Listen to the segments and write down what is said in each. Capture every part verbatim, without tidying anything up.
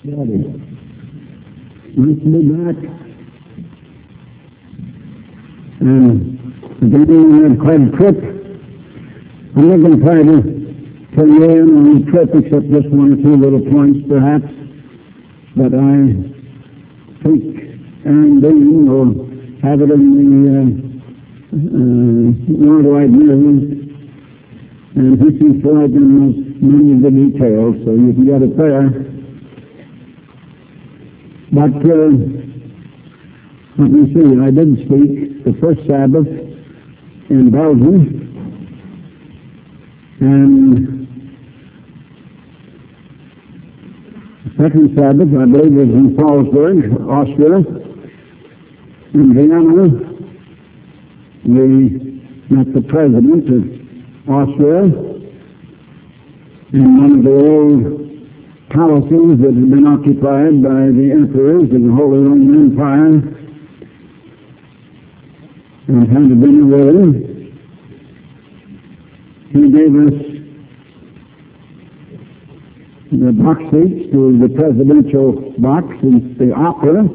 Ready. Nice to be back. And again, we had quite a trip. I'm not going to try to fill you in on the trip except just one or two little points, perhaps, that I think Aaron Dean will have it in the uh, uh, worldwide news, and he seems to have in most many of the details, so you can get it there. But, uh, let me see, I did speak the first Sabbath in Belgium, and the second Sabbath, I believe, was in Salzburg, Austria. In Vienna, we met the president of Austria in one of the old palaces that had been occupied by the emperors of the Holy Roman Empire, and had a dinner with him. He gave us the box seats to the presidential box in the opera.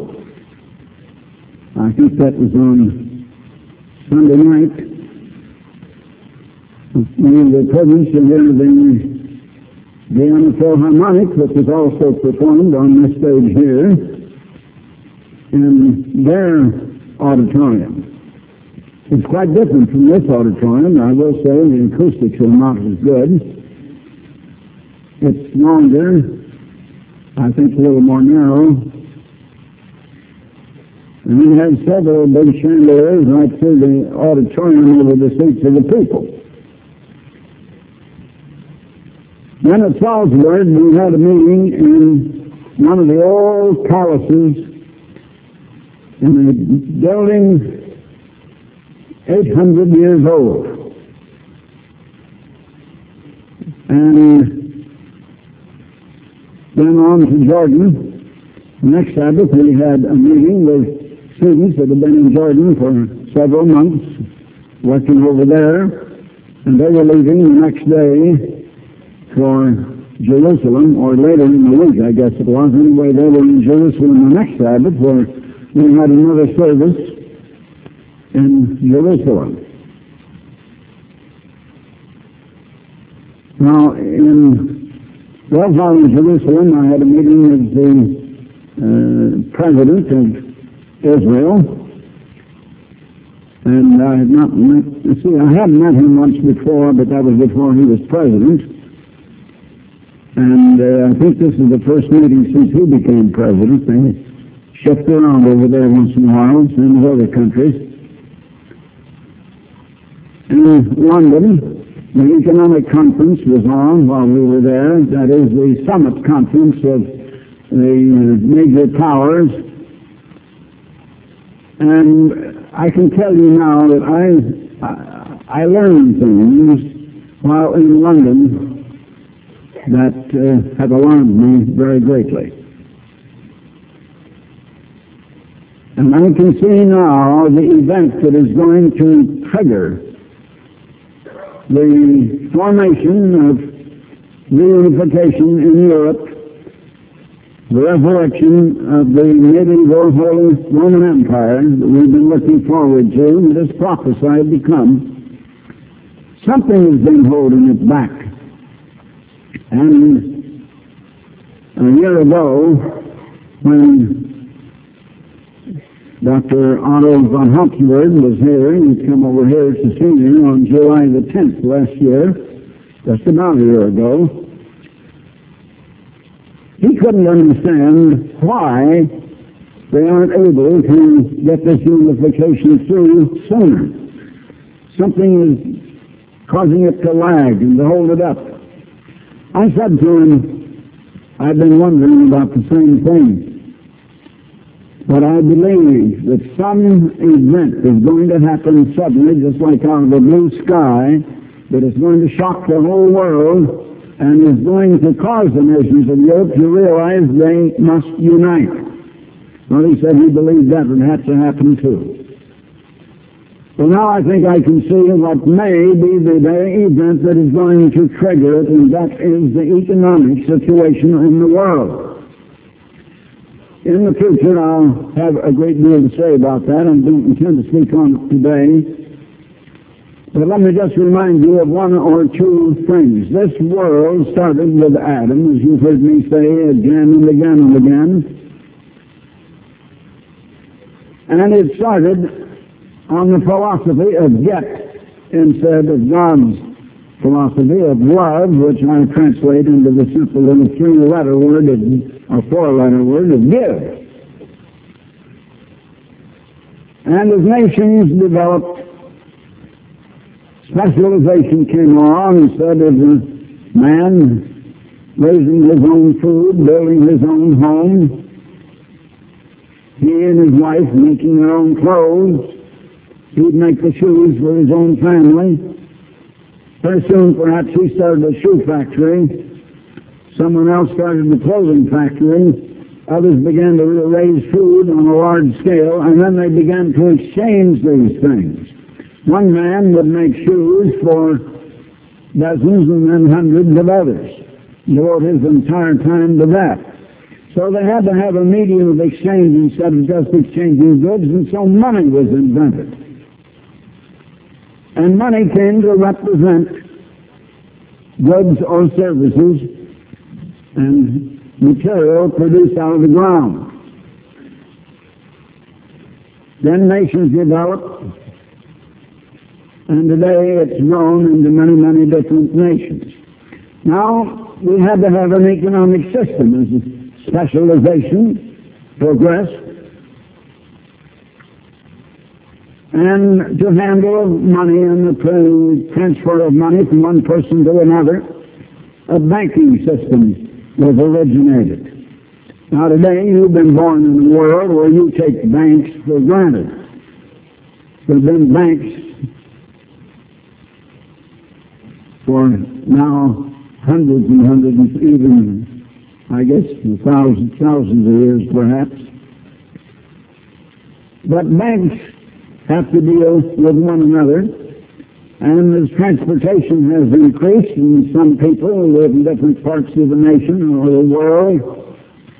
I think that was on Sunday night. We were privileged to hear the Vienna Philharmonic, which was also performed on this stage here, in their auditorium. It's quite different from this auditorium. I will say the acoustics are not as good. It's longer, I think a little more narrow. And we had several big chandeliers right through the auditorium over the seats of the people. Then at Salzburg, we had a meeting in one of the old palaces in a building eight hundred years old. And then on to Jordan. The next Sabbath, we had a meeting with students that had been in Jordan for several months, working over there, and they were leaving the next day for Jerusalem, or later in the week, I guess it was. Anyway, they were in Jerusalem the next Sabbath, where we had another service in Jerusalem. Now, in well, while in Jerusalem, I had a meeting with the uh, president of Israel, and I had not met, see, I hadn't met him once before, but that was before he was president. And uh, I think this is the first meeting since he became president. They shift around over there once in a while, in other countries. In London, the economic conference was on while we were there. That is the summit conference of the uh, major powers. And I can tell you now that I, I, I learned things while in London that uh, have alarmed me very greatly. And I can see now the event that is going to trigger the formation of reunification in Europe, the resurrection of the medieval Holy Roman Empire that we've been looking forward to, and has prophesied to come. Something has been holding it back. And a year ago, when Doctor Otto von Habsburg was here, he'd come over here to see me on July the tenth last year, just about a year ago. He couldn't understand why they aren't able to get this unification through sooner. Something is causing it to lag and to hold it up. I said to him, I've been wondering about the same thing. But I believe that some event is going to happen suddenly, just like out of the blue sky, that is going to shock the whole world and is going to cause the nations of Europe to realize they must unite. Well, he said he believed that would have to happen too. Well, now I think I can see what may be the very event that is going to trigger it, and that is the economic situation in the world. in the future, I'll have a great deal to say about that. I don't intend to speak on it today. But let me just remind you of one or two things. This world started with Adam, as you've heard me say again and again and again. And it started on the philosophy of get instead of God's philosophy of love, which I translate into the simple little three-letter word of, or four-letter word of give. And as nations developed, specialization came along. Instead of the man raising his own food, building his own home, he and his wife making their own clothes, he'd make the shoes for his own family. Very soon, perhaps, he started a shoe factory. Someone else started a clothing factory. Others began to raise food on a large scale, and then they began to exchange these things. One man would make shoes for dozens and then hundreds of others. Devote his entire time to that. So they had to have a medium of exchange instead of just exchanging goods, and so money was invented. And money came to represent goods or services and material produced out of the ground. Then nations developed, and today it's grown into many, many different nations. Now, we had to have an economic system as specialization progressed, and to handle money and the transfer of money from one person to another, a banking system was originated. Now today, you've been born in a world where you take banks for granted. There have been banks for now hundreds and hundreds, even, I guess, thousands, thousands of years perhaps. But banks have to deal with one another, and as transportation has increased, and some people who live in different parts of the nation or the world,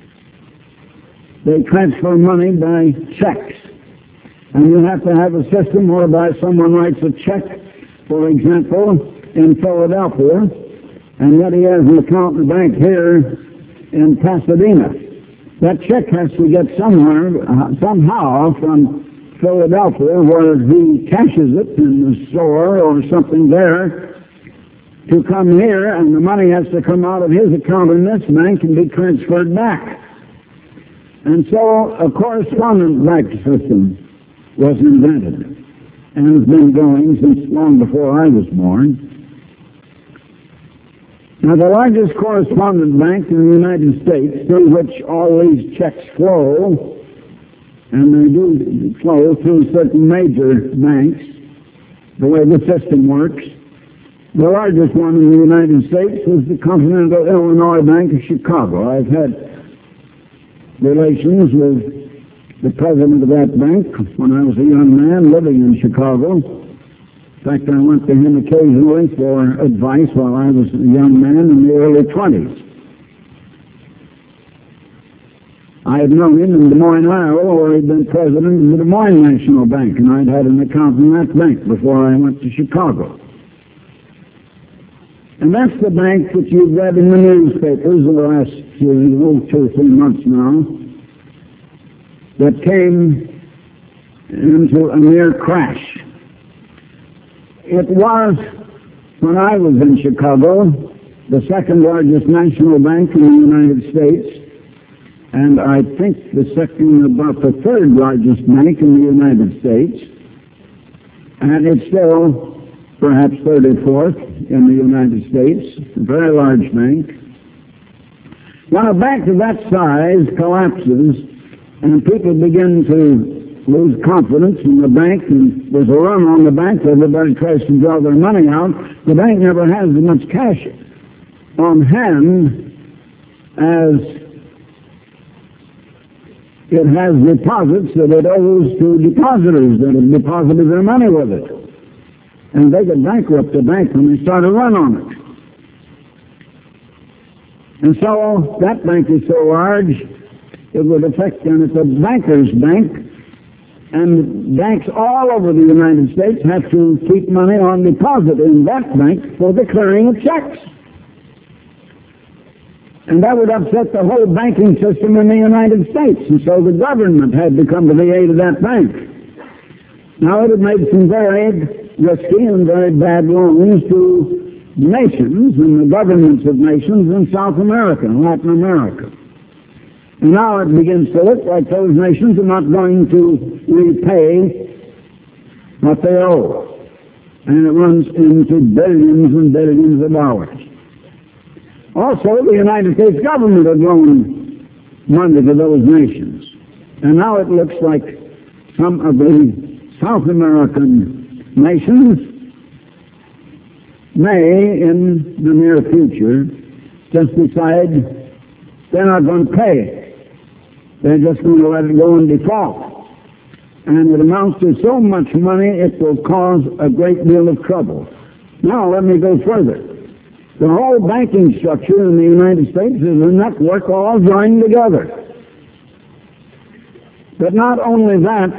they transfer money by checks. And you have to have a system whereby someone writes a check, for example, in Philadelphia, and yet he has an account in the bank here in Pasadena. That check has to get somewhere, uh, somehow from Philadelphia, where he cashes it in the store or something there, to come here, and the money has to come out of his account in this bank and be transferred back. And so a correspondent bank system was invented and has been going since long before I was born. Now, the largest correspondent bank in the United States, through which all these checks flow, and they do flow through certain major banks, the way the system works. The largest one in the United States is the Continental Illinois Bank of Chicago. I've had relations with the president of that bank when I was a young man living in Chicago. In fact, I went to him occasionally for advice while I was a young man in the early twenties. I had known him in Des Moines, Iowa, where he'd been president of the Des Moines National Bank, and I'd had an account in that bank before I went to Chicago. And that's the bank that you've read in the newspapers the last few, two or three months now, that came into a near crash. It was, when I was in Chicago, the second largest national bank in the United States, and I think the second, about the third largest bank in the United States, and it's still perhaps thirty-fourth in the United States, a very large bank. When a bank of that size collapses and people begin to lose confidence in the bank, and there's a run on the bank, everybody tries to draw their money out, the bank never has as much cash on hand as it has deposits that it owes to depositors that have deposited their money with it. And they could bankrupt the bank when they start a run on it. And so that bank is so large, it would affect them. It's a banker's bank, and banks all over the United States have to keep money on deposit in that bank for the clearing of checks. And that would upset the whole banking system in the United States, and so the government had to come to the aid of that bank. Now, it had made some very risky and very bad loans to nations and the governments of nations in South America and Latin America. And now it begins to look like those nations are not going to repay what they owe. And it runs into billions and billions of dollars. Also, the United States government had loaned money to those nations. And now it looks like some of the South American nations may, in the near future, just decide they're not going to pay. They're just going to let it go in default. And it amounts to so much money, it will cause a great deal of trouble. Now, let me go further. The whole banking structure in the United States is a network all joined together. But not only that,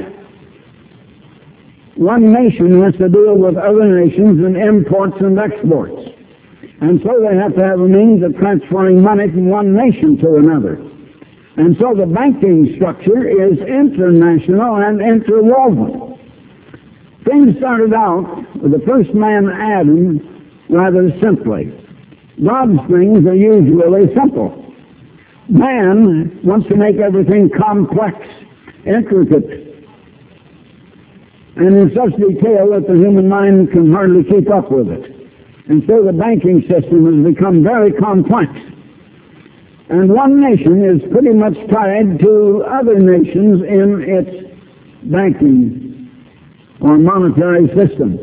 one nation has to deal with other nations in imports and exports. And so they have to have a means of transferring money from one nation to another. And so the banking structure is international and interwoven. Things started out with the first man, Adam, rather simply. God's things are usually simple. Man wants to make everything complex, intricate, and in such detail that the human mind can hardly keep up with it. And so the banking system has become very complex. And one nation is pretty much tied to other nations in its banking or monetary system.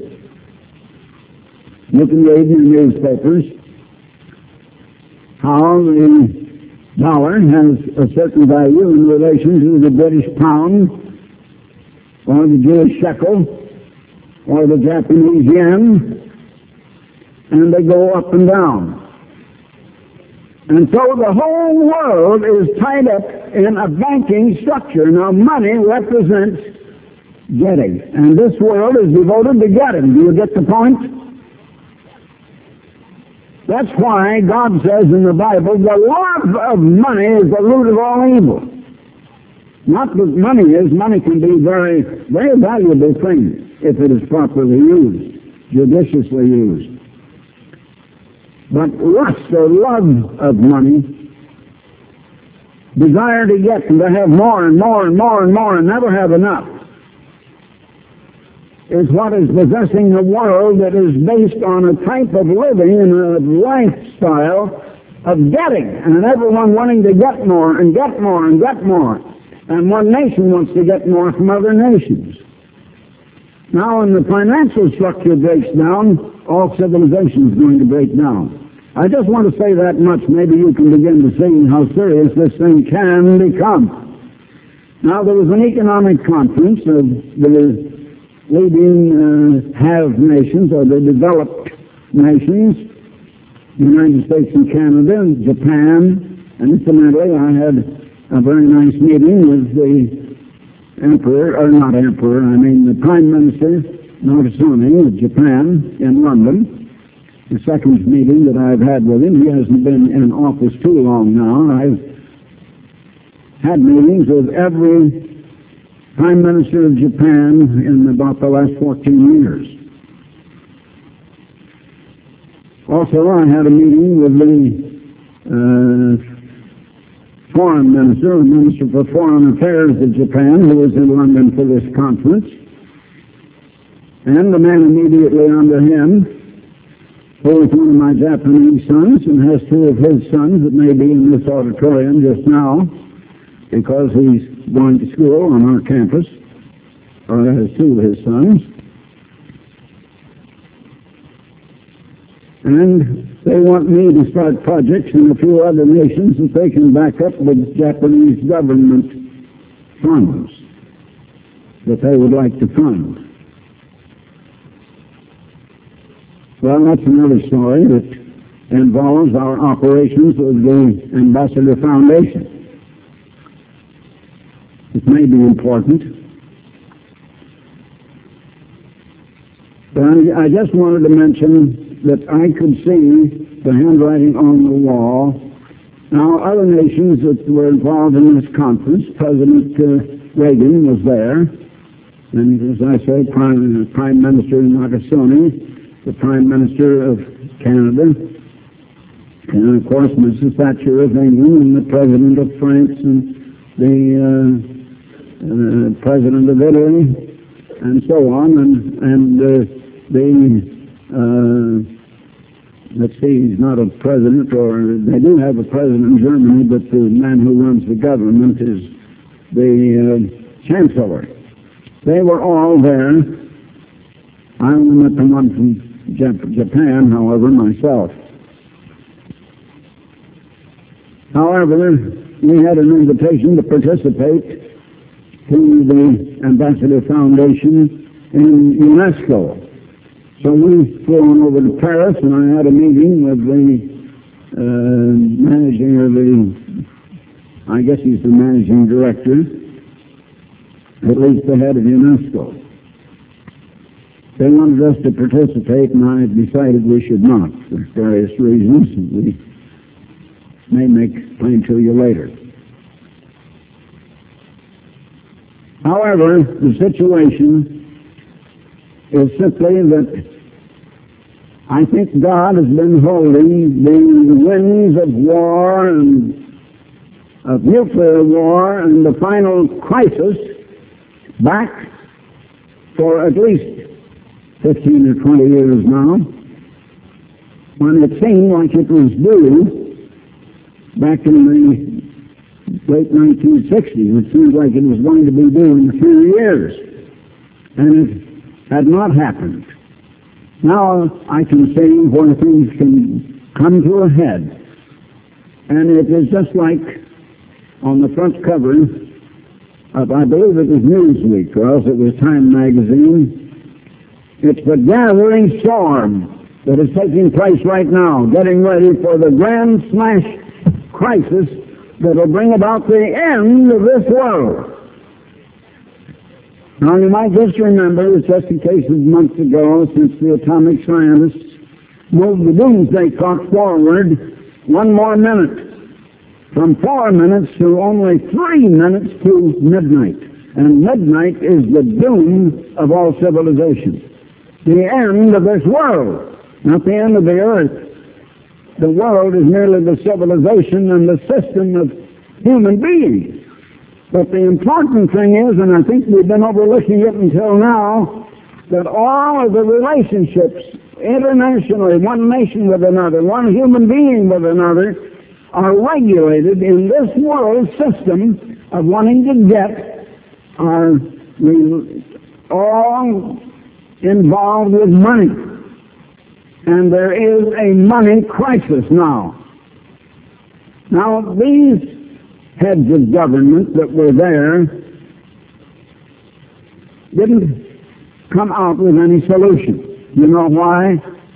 You can read in the newspapers how the dollar has a certain value in relation to the British pound or the Jewish shekel or the Japanese yen, and they go up and down. And so the whole world is tied up in a banking structure. Now, money represents getting, and this world is devoted to getting. Do you get the point? That's why God says in the Bible, the love of money is the root of all evil. Not that money is. Money can be a very, very valuable thing if it is properly used, judiciously used. But lust or love of money, desire to get and to have more and more and more and more and never have enough, is what is possessing the world that is based on a type of living and a lifestyle of getting, and everyone wanting to get more and get more and get more. And one nation wants to get more from other nations. Now, when the financial structure breaks down, all civilization is going to break down. I just want to say that much. Maybe you can begin to see how serious this thing can become. Now, there was an economic conference of the leading uh, have nations, or the developed nations, the United States and Canada and Japan. And incidentally, I had a very nice meeting with the Emperor, or not Emperor, I mean the Prime Minister Narasune of Japan in London. The second meeting that I've had with him. He hasn't been in office too long now. I've had meetings with every Prime Minister of Japan in about the last fourteen years. Also, I had a meeting with the uh, Foreign Minister, the Minister for Foreign Affairs of Japan, who was in London for this conference. And the man immediately under him, who is one of my Japanese sons and has two of his sons that may be in this auditorium just now because he's going to school on our campus, or has two of his sons. And they want me to start projects in a few other nations that they can back up with Japanese government funds that they would like to fund. Well, that's another story that involves our operations with the Ambassador Foundation. It may be important. But I, I just wanted to mention that I could see the handwriting on the wall. Now, other nations that were involved in this conference, President uh, Reagan was there, and as I say, Prime, Prime Minister Nakasone, the Prime Minister of Canada, and of course Missus Thatcher of England, and the President of France, and the uh, uh, President of Italy, and so on, and, and uh, the uh, let's see, he's not a president, or they do have a president in Germany, but the man who runs the government is the uh, chancellor. They were all there. I only met the one from Jap- Japan, however, myself. However, we had an invitation to participate to the Ambassador Foundation in UNESCO. So we flew on over to Paris, and I had a meeting with the uh, managing, or the, I guess he's the managing director, at least the head of UNESCO. They wanted us to participate, and I decided we should not, for various reasons. We may make plain to you later. However, the situation is simply that I think God has been holding the winds of war and of nuclear war and the final crisis back for at least fifteen or twenty years now, when it seemed like it was due back in the late nineteen sixties. It seemed like it was going to be due in a few years, and it had not happened. Now I can see where things can come to a head, and it is just like on the front cover of, I believe it was Newsweek, or else it was Time magazine. It's the gathering storm that is taking place right now, getting ready for the grand smash crisis that will bring about the end of this world. Now, you might just remember, it's just a case of months ago since the atomic scientists moved the doomsday clock forward one more minute, from four minutes to only three minutes to midnight. And midnight is the doom of all civilization. The end of this world, not the end of the earth. The world is merely the civilization and the system of human beings. But the important thing is, and I think we've been overlooking it until now, that all of the relationships internationally, one nation with another, one human being with another, are regulated in this world system of wanting to get, are all involved with money. And there is a money crisis now. Now, these heads of government that were there didn't come out with any solution. You know why?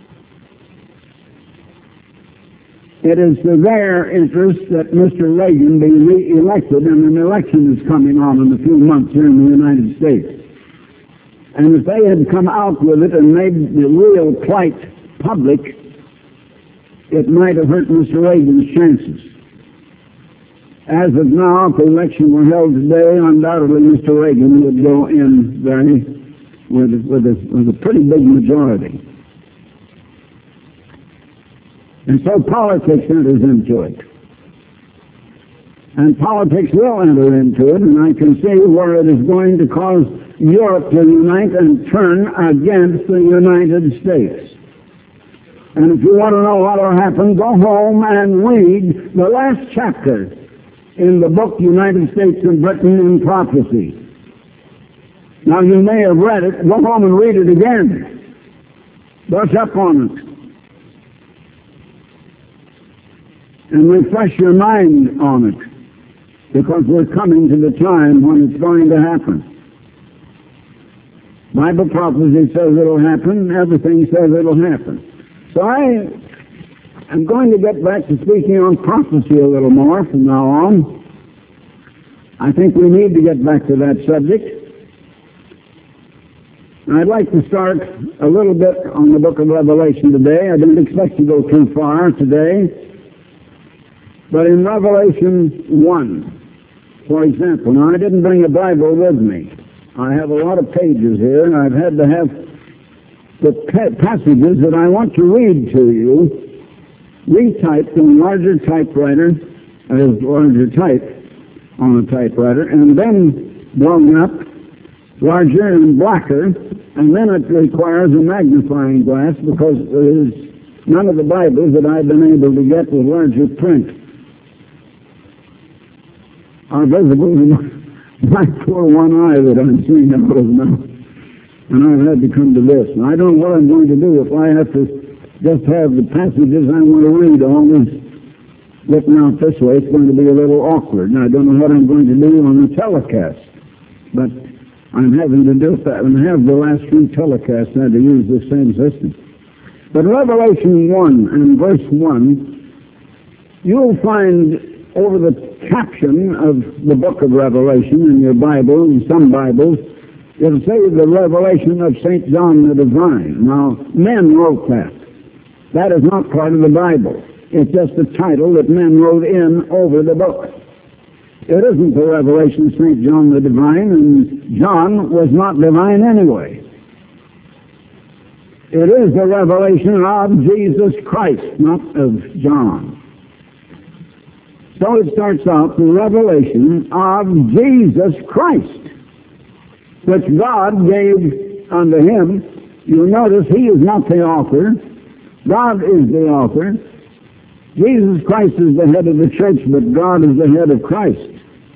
It is to their interest that Mister Reagan be re-elected, and an election is coming on in a few months here in the United States. And if they had come out with it and made the real plight public, it might have hurt Mister Reagan's chances. As of now, if the election were held today, undoubtedly Mister Reagan would go in very with, with, a, with a pretty big majority. And so politics enters into it. And politics will enter into it, and I can see where it is going to cause Europe to unite and turn against the United States. And if you want to know what will happen, go home and read the last chapter in the book United States and Britain in Prophecy. Now, you may have read it. Go home and read it again. Brush up on it. And refresh your mind on it, because we're coming to the time when it's going to happen. Bible prophecy says it'll happen. Everything says it'll happen. So I am going to get back to speaking on prophecy a little more from now on. I think we need to get back to that subject. I'd like to start a little bit on the book of Revelation today. I didn't expect to go too far today. But in Revelation one, for example, now I didn't bring a Bible with me. I have a lot of pages here, and I've had to have the pa- passages that I want to read to you retyped in larger typewriter, as larger type on a typewriter, and then blown up larger and blacker, and then it requires a magnifying glass because there is none of the Bibles that I've been able to get with larger print are visible in my poor one eye that I'm seeing out of now. And I've had to come to this. And I don't know what I'm going to do if I have to just have the passages I want to read always looking out this way. It's going to be a little awkward. And I don't know what I'm going to do on the telecast. But I'm having to do that and have the last few telecasts had to use the same system. But Revelation one and verse one, you'll find over the caption of the book of Revelation in your Bible, in some Bibles, it'll say the revelation of Saint John the Divine. Now, men wrote that. That is not part of the Bible. It's just a title that men wrote in over the book. It isn't the revelation of Saint John the Divine, and John was not divine anyway. It is the revelation of Jesus Christ, not of John. So it starts out the revelation of Jesus Christ, which God gave unto him. You'll notice he is not the author. God is the author. Jesus Christ is the head of the church, but God is the head of Christ,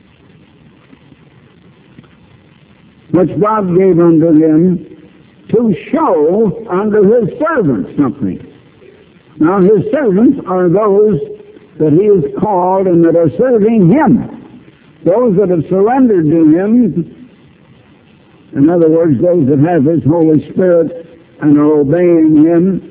which God gave unto him to show unto his servants something. Now his servants are those that he has called and that are serving him. Those that have surrendered to him, in other words, those that have his Holy Spirit and are obeying him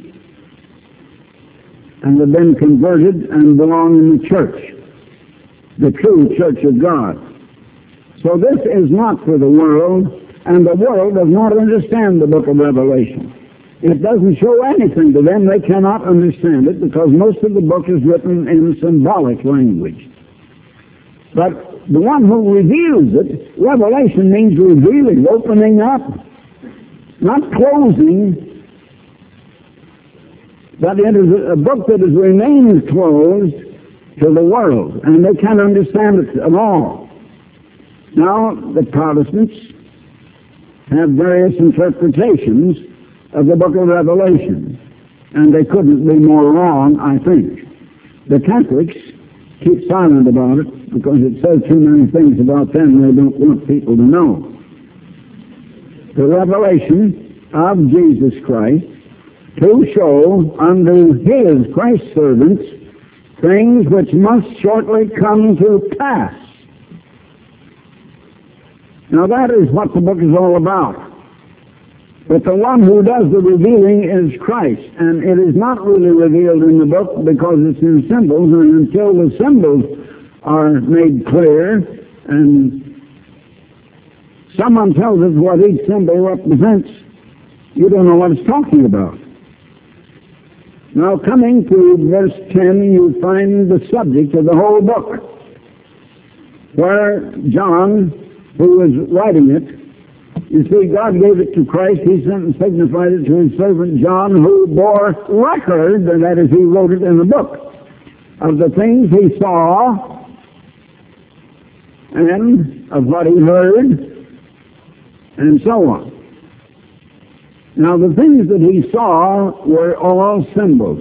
and have been converted and belong in the church, the true church of God. So this is not for the world, and the world does not understand the book of Revelation. It doesn't show anything to them. They cannot understand it because most of the book is written in symbolic language. But the one who reveals it, revelation means revealing, opening up, not closing. But it is a book that has remained closed to the world, and they can't understand it at all. Now, the Protestants have various interpretations of the book of Revelation, and they couldn't be more wrong, I think. The Catholics keep silent about it because it says too many things about them they don't want people to know. The revelation of Jesus Christ to show unto his Christ servants things which must shortly come to pass. Now that is what the book is all about. But the one who does the revealing is Christ, and it is not really revealed in the book because it's in symbols, and until the symbols are made clear and someone tells us what each symbol represents, you don't know what it's talking about. Now, coming to verse ten, you find the subject of the whole book, where John, who is writing it, you see, God gave it to Christ. He sent and signified it to his servant John, who bore record, and that is, he wrote it in the book, of the things he saw and of what he heard, and so on. Now, the things that he saw were all symbols.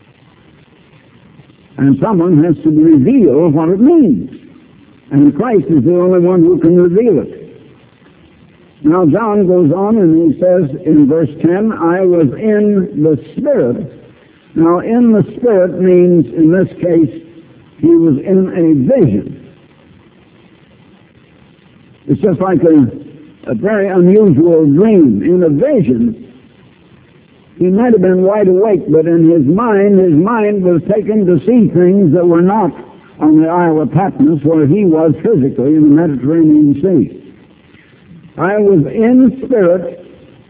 And someone has to reveal what it means. And Christ is the only one who can reveal it. Now, John goes on and he says in verse ten, I was in the Spirit. Now, in the Spirit means, in this case, he was in a vision. It's just like a, a very unusual dream. In a vision, he might have been wide awake, but in his mind, his mind was taken to see things that were not on the Isle of Patmos, where he was physically in the Mediterranean Sea. I was in spirit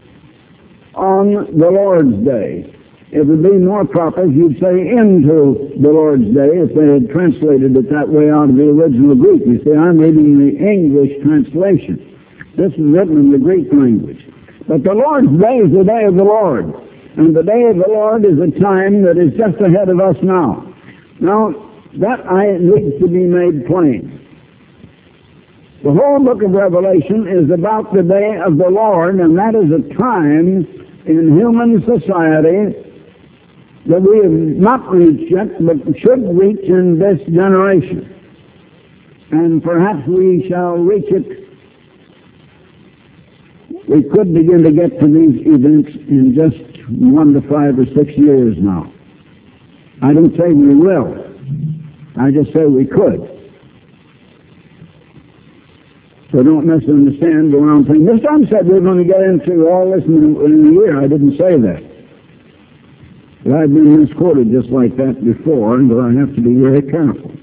on the Lord's Day. It would be more proper if you'd say into the Lord's Day if they had translated it that way out of the original Greek. You see, I'm reading the English translation. This is written in the Greek language. But the Lord's Day is the day of the Lord. And the day of the Lord is a time that is just ahead of us now. Now, that I needs to be made plain. The whole book of Revelation is about the day of the Lord, and that is a time in human society that we have not reached yet, but should reach in this generation. And perhaps we shall reach it. We could begin to get to these events in just one to five or six years now. I don't say we will. I just say we could. So don't misunderstand, go around thinking, this time said we're going to get into all this in, in a year. I didn't say that. But I've been misquoted just like that before, and I have to be very careful.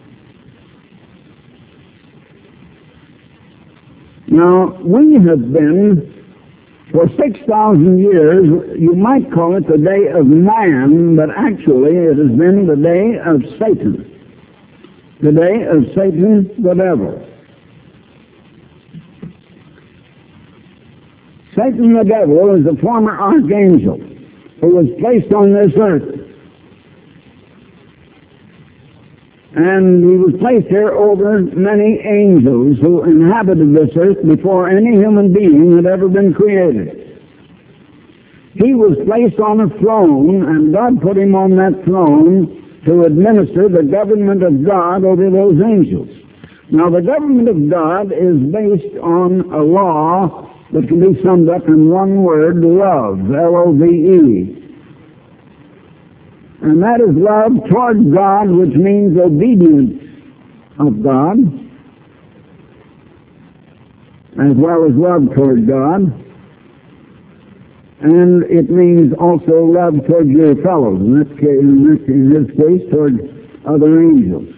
Now, we have been, for six thousand years, you might call it the day of man, but actually it has been the day of Satan. The day of Satan the devil. Satan the devil is a former archangel who was placed on this earth. And he was placed here over many angels who inhabited this earth before any human being had ever been created. He was placed on a throne, and God put him on that throne to administer the government of God over those angels. Now, the government of God is based on a law that can be summed up in one word, love, L O V E. And that is love toward God, which means obedience of God, as well as love toward God. And it means also love toward your fellows, in this case, in this, in this case toward other angels.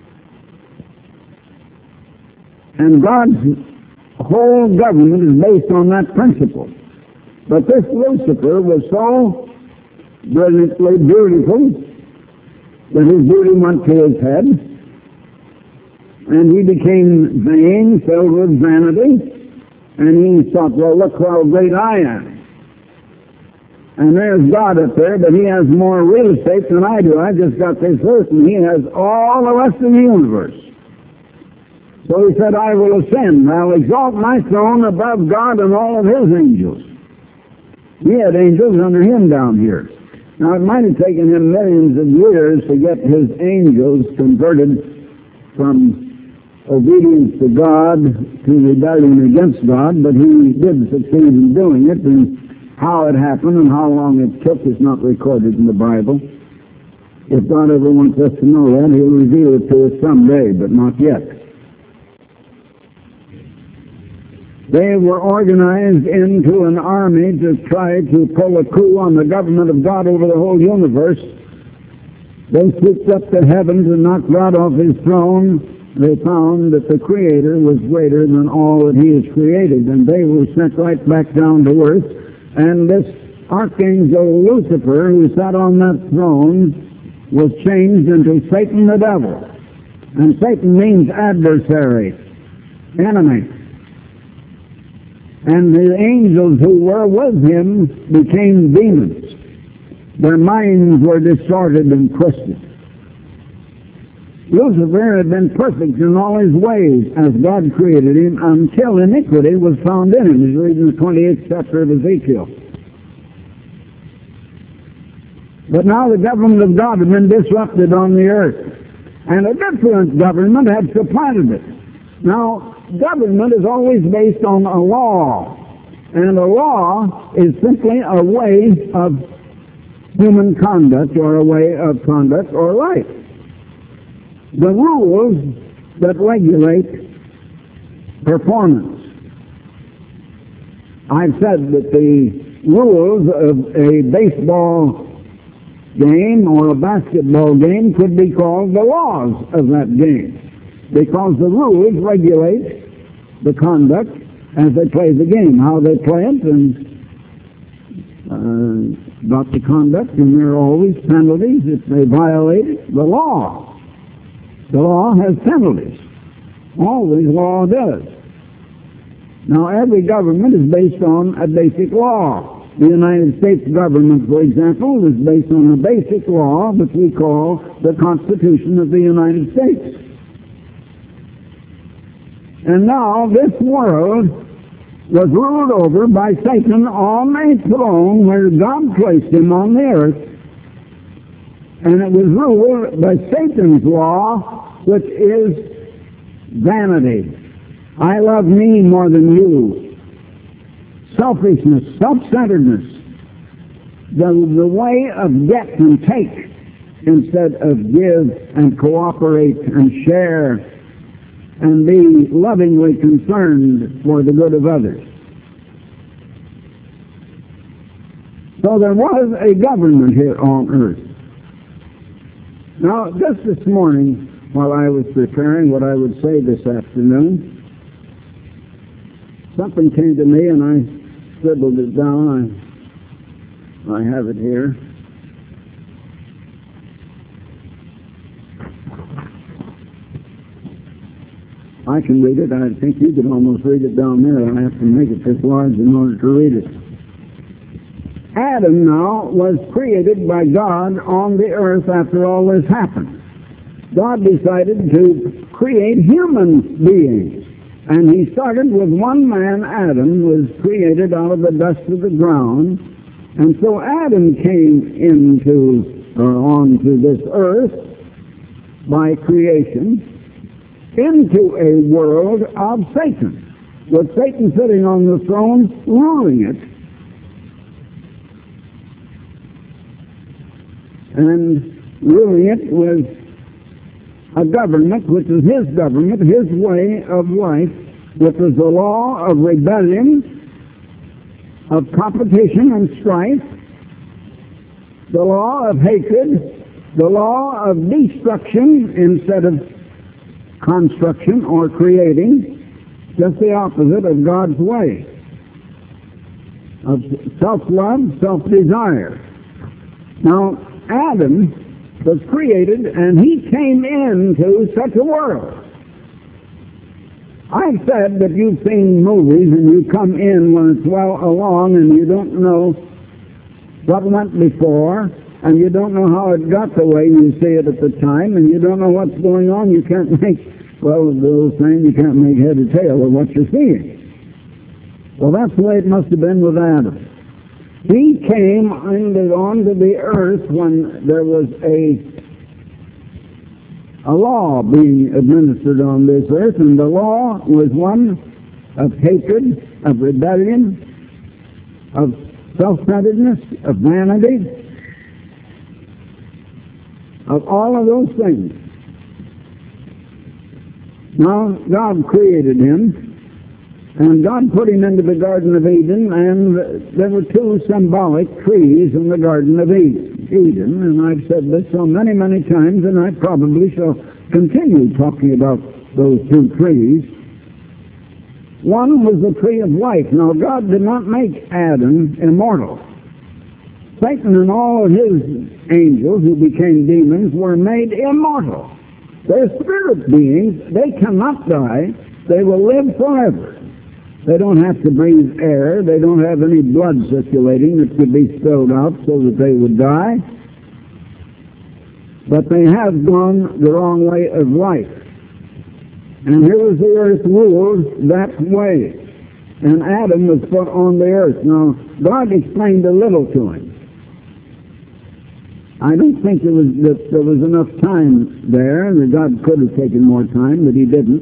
And God's whole government is based on that principle. But this Lucifer was so brilliantly beautiful that his beauty went to his head, and he became vain, filled with vanity, and he thought, well, look how great I am. And there's God up there, but he has more real estate than I do. I just got this earth, and he has all the rest of the universe. So he said, I will ascend. I'll exalt my throne above God and all of his angels. He had angels under him down here. Now, it might have taken him millions of years to get his angels converted from obedience to God to rebellion against God, but he did succeed in doing it, and how it happened and how long it took is not recorded in the Bible. If God ever wants us to know that, he'll reveal it to us someday, but not yet. They were organized into an army to try to pull a coup on the government of God over the whole universe. They swooped up to heavens and knocked God off his throne. They found that the Creator was greater than all that he has created, and they were sent right back down to earth. And this archangel Lucifer, who sat on that throne, was changed into Satan the devil. And Satan means adversary, enemy. And the angels who were with him became demons. Their minds were distorted and twisted. Lucifer had been perfect in all his ways as God created him until iniquity was found in him. He's reading the twenty-eighth chapter of Ezekiel. But now the government of God had been disrupted on the earth, and a different government had supplanted it. Now, government is always based on a law, and a law is simply a way of human conduct or a way of conduct or life. The rules that regulate performance. I've said that the rules of a baseball game or a basketball game could be called the laws of that game, because the rules regulate the conduct as they play the game, how they play it, and uh, about the conduct, and there are always penalties if they violate the law. The law has penalties. Always law does. Now, every government is based on a basic law. The United States government, for example, is based on a basic law which we call the Constitution of the United States. And now this world was ruled over by Satan on a throne where God placed him on the earth, and it was ruled by Satan's law, which is vanity. I love me more than you. Selfishness, self-centeredness, the, the way of get and take instead of give and cooperate and share and be lovingly concerned for the good of others. So there was a government here on earth. Now, just this morning, while I was preparing what I would say this afternoon, something came to me and I scribbled it down. I, I have it here. I can read it. I think you can almost read it down there. I have to make it this large in order to read it. Adam now was created by God on the earth after all this happened. God decided to create human beings. And he started with one man, Adam, was created out of the dust of the ground. And so Adam came into, or onto this earth by creation, into a world of Satan, with Satan sitting on the throne, ruling it. And ruling it with a government, which is his government, his way of life, which is the law of rebellion, of competition and strife, the law of hatred, the law of destruction instead of construction or creating, just the opposite of God's way, of self-love, self-desire. Now, Adam was created, and he came into such a world. I've said that you've seen movies and you come in when it's well along and you don't know what went before, and you don't know how it got the way you see it at the time, and you don't know what's going on. You can't make, well, the old saying, you can't make head or tail of what you're seeing. Well, that's the way it must have been with Adam. He came under, onto the earth when there was a, a law being administered on this earth, and the law was one of hatred, of rebellion, of self-centeredness, of vanity, of all of those things. Now, God created him, and God put him into the Garden of Eden, and there were two symbolic trees in the Garden of Eden, and I've said this so many, many times, and I probably shall continue talking about those two trees. One was the tree of life. Now, God did not make Adam immortal. Satan and all of his angels who became demons were made immortal. They're spirit beings. They cannot die. They will live forever. They don't have to breathe air. They don't have any blood circulating that could be spilled out so that they would die. But they have gone the wrong way of life. And here was the earth ruled that way. And Adam was put on the earth. Now, God explained a little to him. I don't think there was, that there was enough time there, that God could have taken more time, but he didn't,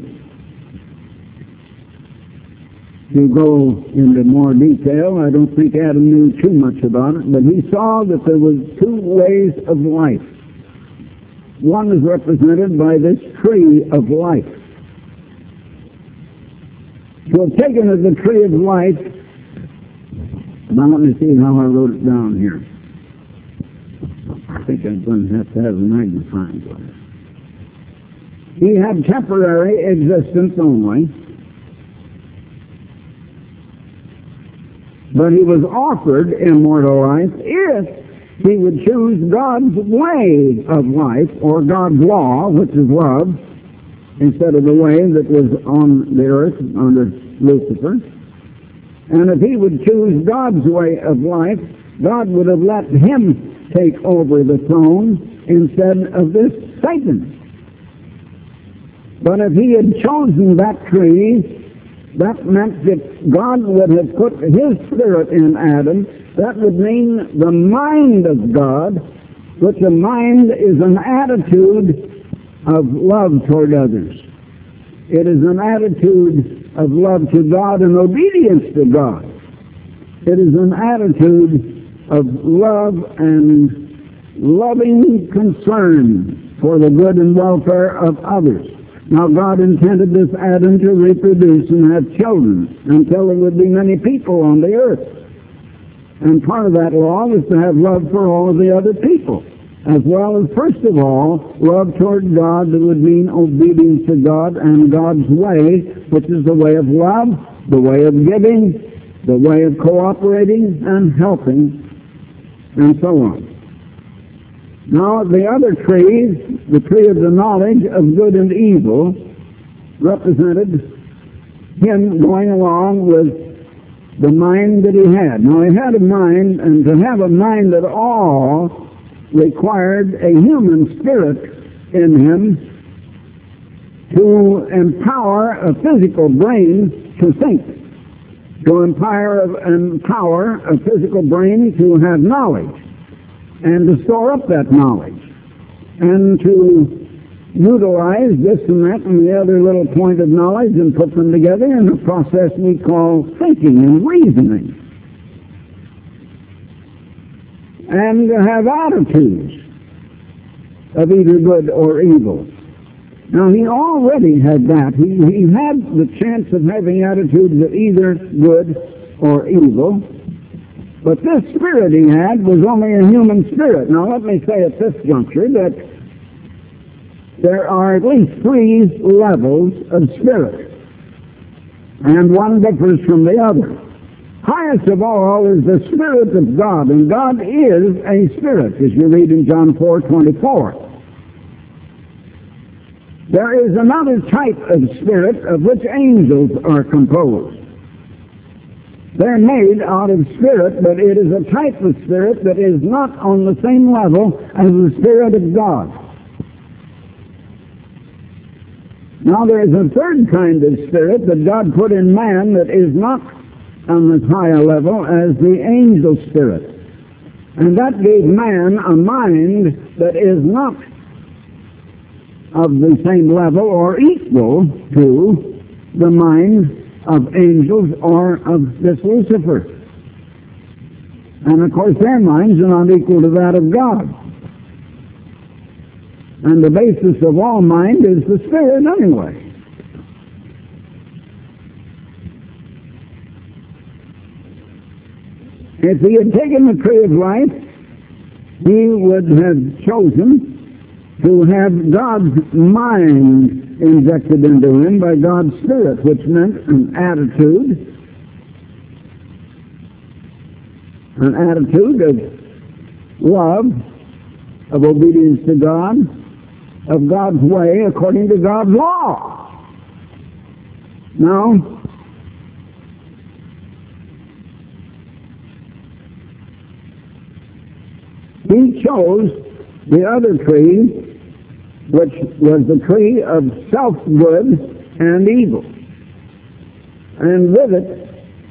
to go into more detail. I don't think Adam knew too much about it, but he saw that there was two ways of life. One is represented by this tree of life. To have taken of the tree of life, now let me see how I wrote it down here. I think I'm going to have to have a magnifying glass. He had temporary existence only, but he was offered immortal life if he would choose God's way of life, or God's law, which is love, instead of the way that was on the earth under Lucifer. And if he would choose God's way of life, God would have let him take over the throne instead of this Satan. But if he had chosen that tree, that meant that God would have put his spirit in Adam. That would mean the mind of God, which a mind is an attitude of love toward others. It is an attitude of love to God and obedience to God. It is an attitude of love and loving concern for the good and welfare of others. Now, God intended this Adam to reproduce and have children until there would be many people on the earth. And part of that law was to have love for all of the other people, as well as, first of all, love toward God that would mean obedience to God and God's way, which is the way of love, the way of giving, the way of cooperating and helping, and so on. Now, the other tree, the tree of the knowledge of good and evil, represented him going along with the mind that he had. Now, he had a mind, and to have a mind at all required a human spirit in him to empower a physical brain to think, to empower, empower a physical brain to have knowledge, and to store up that knowledge, and to utilize this and that and the other little point of knowledge and put them together in a process we call thinking and reasoning. And to have attitudes of either good or evil. Now, he already had that. He, he had the chance of having attitudes of either good or evil. But this spirit he had was only a human spirit. Now, let me say at this juncture that there are at least three levels of spirit, and one differs from the other. Highest of all is the Spirit of God, and God is a spirit, as you read in John four twenty-four. There is another type of spirit of which angels are composed. They're made out of spirit, but it is a type of spirit that is not on the same level as the Spirit of God. Now, there is a third kind of spirit that God put in man that is not on as high a level as the angel spirit. And that gave man a mind that is not of the same level or equal to the mind of angels or of this Lucifer. And of course their minds are not equal to that of God. And the basis of all mind is the Spirit anyway. If he had taken the tree of life, he would have chosen to have God's mind injected into him by God's Spirit, which meant an attitude, an attitude of love, of obedience to God, of God's way according to God's law. Now, he chose the other tree, which was the tree of self-good and evil. And with it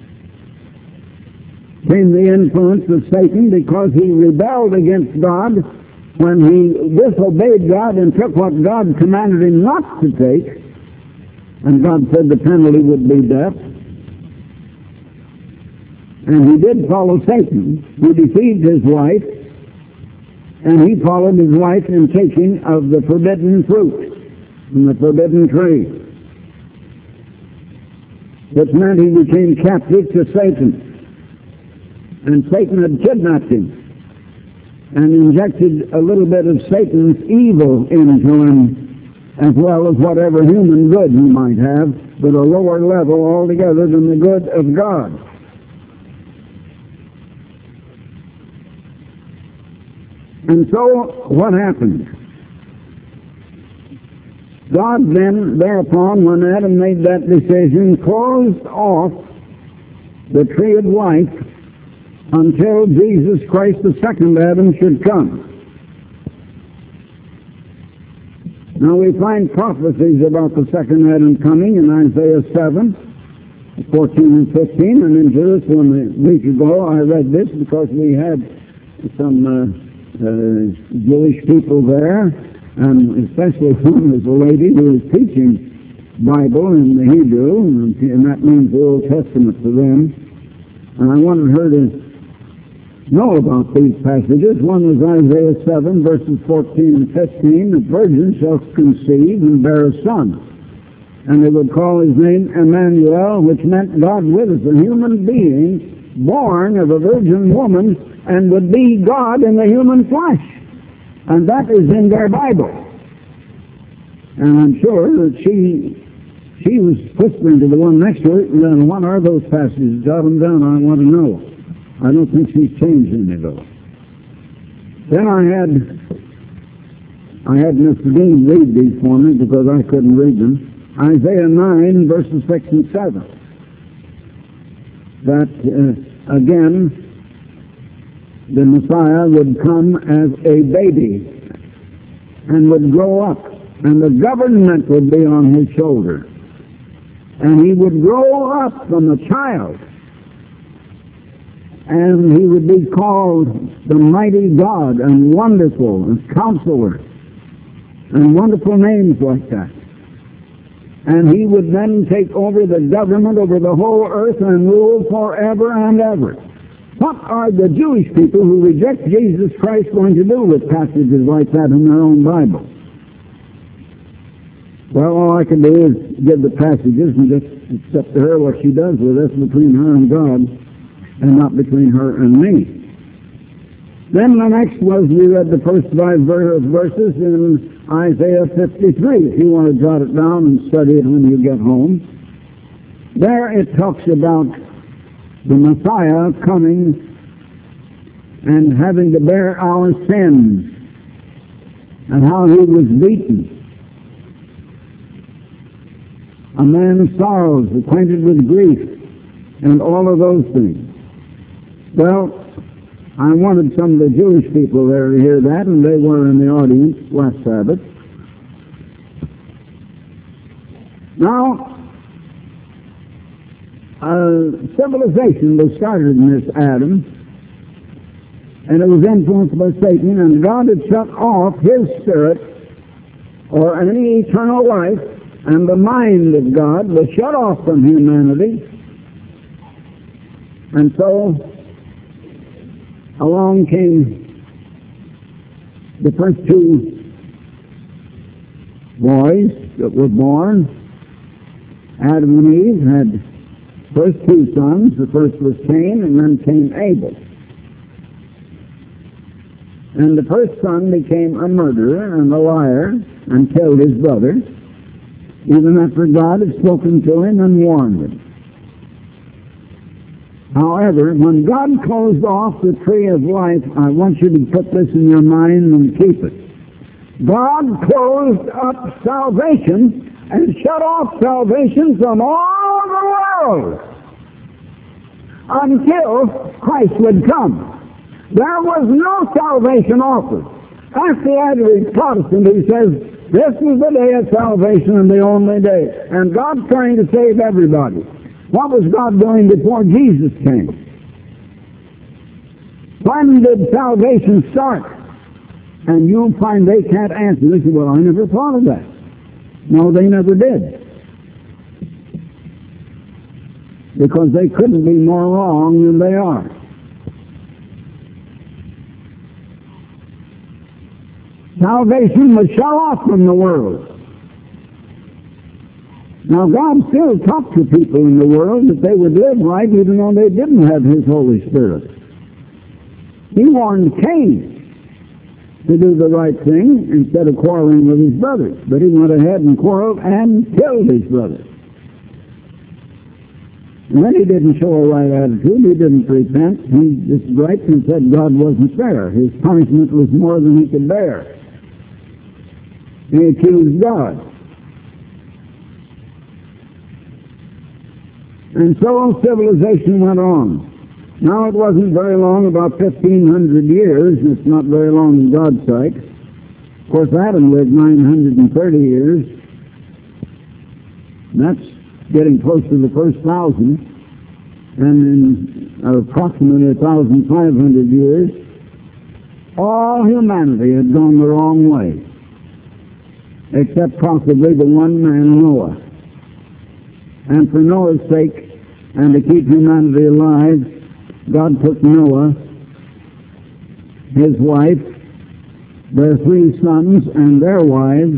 came the influence of Satan, because he rebelled against God when he disobeyed God and took what God commanded him not to take. And God said the penalty would be death. And he did follow Satan, who deceived his wife, and he followed his wife in taking of the forbidden fruit from the forbidden tree, which meant he became captive to Satan. And Satan had kidnapped him and injected a little bit of Satan's evil into him, as well as whatever human good he might have, but a lower level altogether than the good of God. And so, what happened? God then, thereupon, when Adam made that decision, closed off the tree of life until Jesus Christ, the second Adam, should come. Now we find prophecies about the second Adam coming in Isaiah seven, fourteen and fifteen, and in Jerusalem a week ago I read this because we had some uh, uh, Jewish people there, and especially one was a lady who was teaching Bible in the Hebrew, and, and that means the Old Testament to them. And I wanted her to know about these passages. One was Isaiah seven, verses fourteen and fifteen. The virgin shall conceive and bear a son, and they would call his name Emmanuel, which meant God with us, a human being born of a virgin woman, and would be God in the human flesh. And that is in their Bible. And I'm sure that she she was whispering to the one next to her, and what are those passages? Jot them down, I want to know. I don't think she's changed any though. Then I had I had Mister Dean read these for me because I couldn't read them. Isaiah nine, verses six and seven. That uh, again, the Messiah would come as a baby and would grow up, and the government would be on his shoulder, and he would grow up from a child, and he would be called the mighty God and wonderful and counselor and wonderful names like that. And he would then take over the government over the whole earth and rule forever and ever. What are the Jewish people who reject Jesus Christ going to do with passages like that in their own Bible? Well, all I can do is give the passages and just accept to her what she does with us between her and God, and not between her and me. Then the next was, we read the first five verses in Isaiah fifty-three. If you want to jot it down and study it when you get home. There it talks about the Messiah coming and having to bear our sins, and how he was beaten. A man of sorrows, acquainted with grief, and all of those things. Well, I wanted some of the Jewish people there to hear that, and they were in the audience last Sabbath. Now, uh, civilization was started in this Adam, and it was influenced by Satan, and God had shut off his spirit, or any eternal life, and the mind of God was shut off from humanity. And so along came the first two boys that were born. Adam and Eve had first two sons. The first was Cain, and then came Abel. And the first son became a murderer and a liar and killed his brother, even after God had spoken to him and warned him. However, when God closed off the tree of life, I want you to put this in your mind and keep it. God closed up salvation and shut off salvation from all the world until Christ would come. There was no salvation offered. Ask the average Protestant who says, this is the day of salvation and the only day, and God's trying to save everybody. What was God doing before Jesus came? When did salvation start? And you'll find they can't answer. They say, well, I never thought of that. No, they never did. Because they couldn't be more wrong than they are. Salvation was shut off from the world. Now, God still talked to people in the world that they would live right even though they didn't have his Holy Spirit. He warned Cain to do the right thing instead of quarreling with his brothers. But he went ahead and quarreled and killed his brothers. And then he didn't show a right attitude. He didn't repent. He just griped and said God wasn't fair. His punishment was more than he could bear. He accused God. And so civilization went on. Now it wasn't very long, about fifteen hundred years. It's not very long in God's sight. Of course, Adam lived nine hundred thirty years. That's getting close to the first thousand. And in approximately one thousand five hundred years, all humanity had gone the wrong way, except possibly the one man, Noah. And for Noah's sake, and to keep humanity alive, God took Noah, his wife, their three sons, and their wives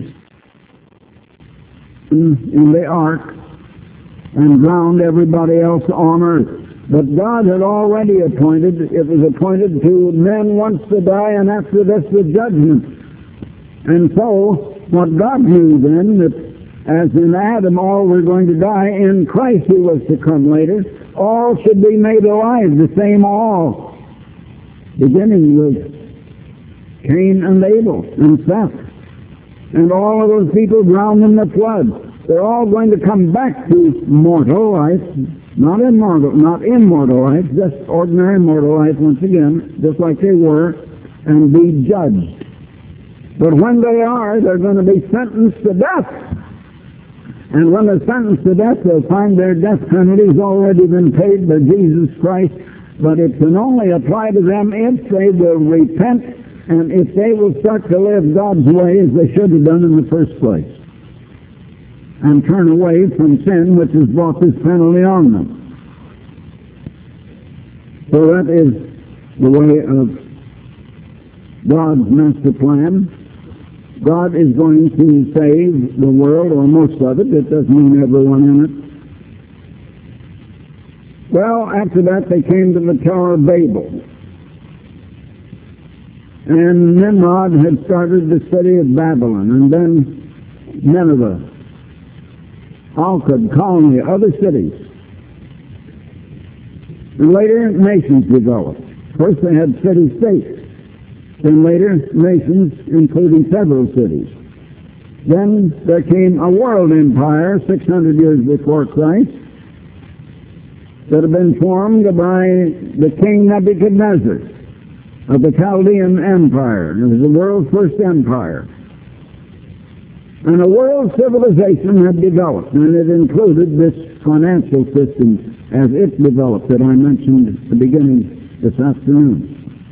in, in the ark and drowned everybody else on earth. But God had already appointed, it was appointed to men once to die, and after this the judgment. And so, what God knew then, that as in Adam all were going to die, in Christ who was to come later, all should be made alive, the same all, beginning with Cain and Abel and Seth. And all of those people drowned in the flood. They're all going to come back to mortal life, not immortal, not immortal life, just ordinary mortal life once again, just like they were, and be judged. But when they are, they're going to be sentenced to death. And when they're sentenced to death, they'll find their death penalty's already been paid by Jesus Christ. But it can only apply to them if they will repent and if they will start to live God's way as they should have done in the first place, and turn away from sin, which has brought this penalty on them. So that is the way of God's master plan. God is going to save the world, or most of it. It doesn't mean everyone in it. Well, after that, they came to the Tower of Babel. And Nimrod had started the city of Babylon, and then Nineveh, Akkad, Colony, other cities. And later, nations developed. First, they had city-states. Then later, nations, including several cities. Then there came a world empire six hundred years before Christ that had been formed by the king Nebuchadnezzar of the Chaldean Empire. It was the world's first empire. And a world civilization had developed, and it included this financial system as it developed that I mentioned at the beginning this afternoon.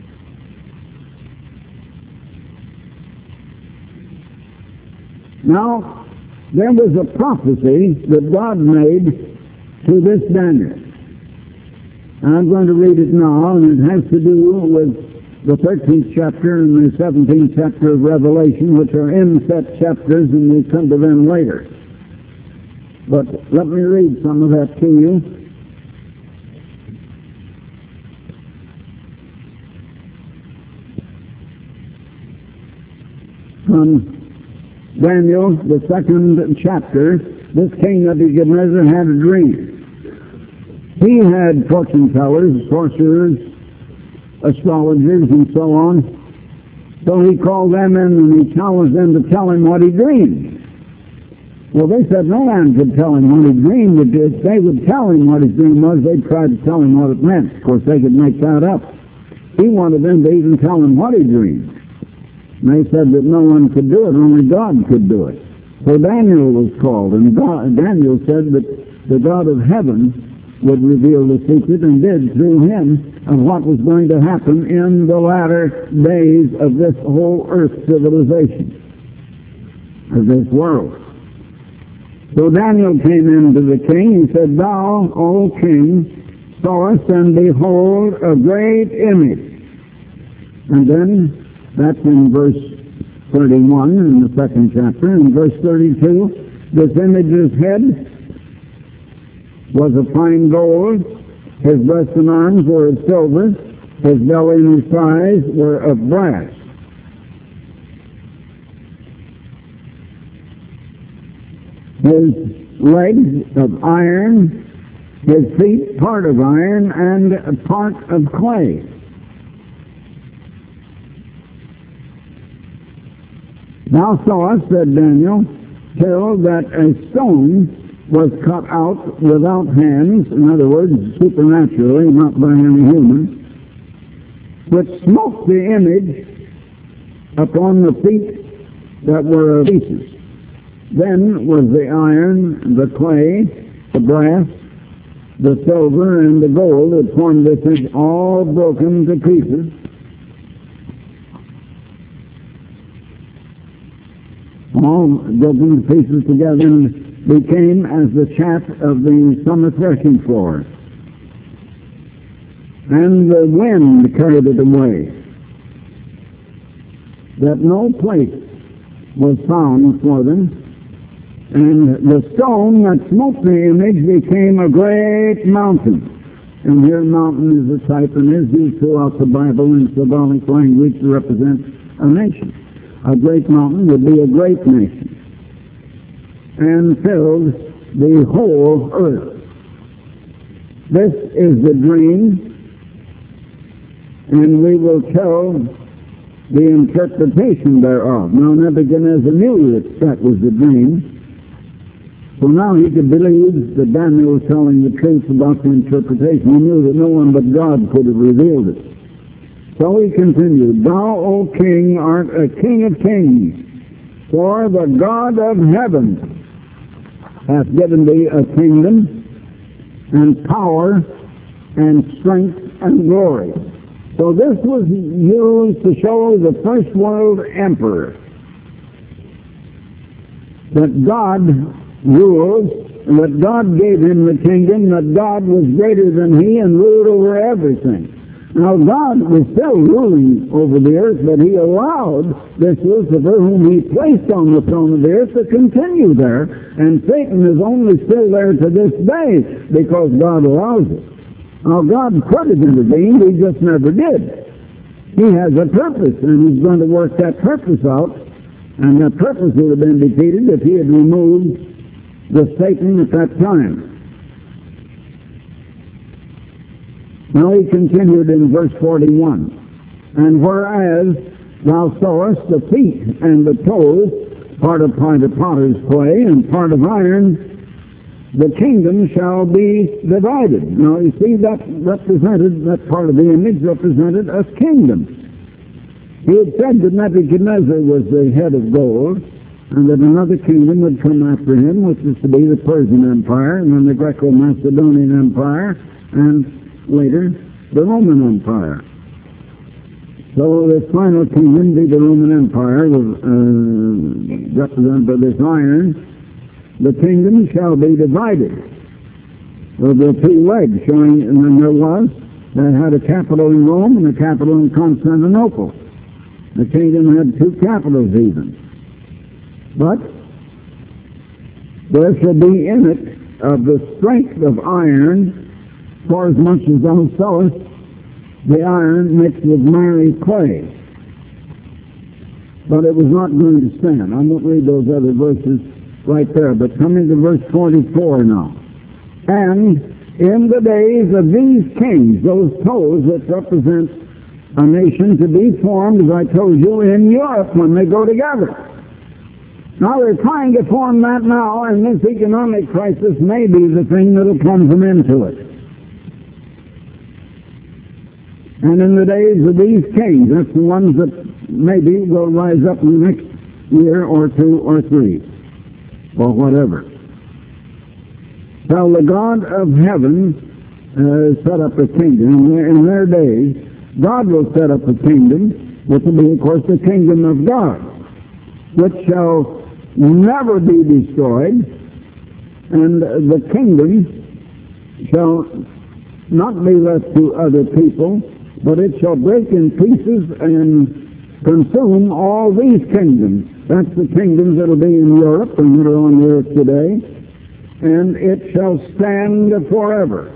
Now, there was a prophecy that God made to this Daniel. And I'm going to read it now, and it has to do with the thirteenth chapter and the seventeenth chapter of Revelation, which are inset chapters, and we come to them later. But let me read some of that to you. From Daniel, the second chapter, this king Nebuchadnezzar had a dream. He had fortune tellers, sorcerers, astrologers, and so on. So he called them in and he challenged them to tell him what he dreamed. Well, they said no man could tell him what he dreamed. If they would tell him what his dream was, they'd try to tell him what it meant. Of course, they could make that up. He wanted them to even tell him what he dreamed. And they said that no one could do it, only God could do it. So Daniel was called, and God, Daniel said that the God of heaven would reveal the secret, and did through him, of what was going to happen in the latter days of this whole earth civilization, of this world. So Daniel came into the king. He said, "Thou, O king, sawest, and behold, a great image." And then that's in verse thirty-one in the second chapter. In verse thirty-two, this image's head was of fine gold, his breast and arms were of silver, his belly and his thighs were of brass. his legs of iron, his feet part of iron and a part of clay. Thou sawest, said Daniel, till that a stone was cut out without hands, in other words, supernaturally, not by any human, which smote the image upon the feet that were of pieces. Then was the iron, the clay, the brass, the silver, and the gold that formed this image all broken to pieces. All broken to pieces together and became as the chaff of the summer threshing floor. And the wind carried it away, that no place was found for them. And the stone that smote the image became a great mountain. And here mountain is a type and is used throughout the Bible in symbolic language to represent a nation. A great mountain would be a great nation, and filled the whole earth. This is the dream, and we will tell the interpretation thereof. Now Nebuchadnezzar knew that that was the dream, so now he could believe that Daniel was telling the truth about the interpretation. He knew that no one but God could have revealed it. So he continued, Thou, O king, art a king of kings, for the God of heaven hath given thee a kingdom and power and strength and glory. So this was used to show the first world emperor that God rules, and that God gave him the kingdom, that God was greater than he and ruled over everything. Now God was still ruling over the earth, but he allowed this Lucifer, whom he placed on the throne of the earth, to continue there, and Satan is only still there to this day because God allows it. Now God could have intervened, he just never did. He has a purpose, and he's going to work that purpose out, and that purpose would have been defeated if he had removed the Satan at that time. Now he continued in verse forty-one, And whereas thou sawest the feet and the toes, part of part of potter's clay and part of iron, the kingdom shall be divided. Now you see that represented, that part of the image represented a kingdom. He had said that Nebuchadnezzar was the head of gold, and that another kingdom would come after him, which is to be the Persian Empire, and then the Greco-Macedonian Empire, and later the Roman Empire. So the final kingdom, be the Roman Empire, was uh, represented by this iron. The kingdom shall be divided. There were two legs showing, and then there was, they had a capital in Rome and a capital in Constantinople. The kingdom had two capitals even. But there shall be in it of the strength of iron, for as much as thou sawest the iron mixed with miry clay. But it was not going to stand. I won't read those other verses right there, but coming to verse forty-four now. And in the days of these kings, those toes that represent a nation to be formed, as I told you, in Europe when they go together. Now they're trying to form that now, and this economic crisis may be the thing that will plunge them into it. And in the days of these kings, that's the ones that maybe will rise up in the next year or two or three, or whatever. Shall the God of heaven uh, set up a kingdom. In their days, God will set up a kingdom, which will be, of course, the kingdom of God, which shall never be destroyed, and the kingdom shall not be left to other people, but it shall break in pieces and consume all these kingdoms. That's the kingdoms that will be in Europe and that are on the earth today, and it shall stand forever.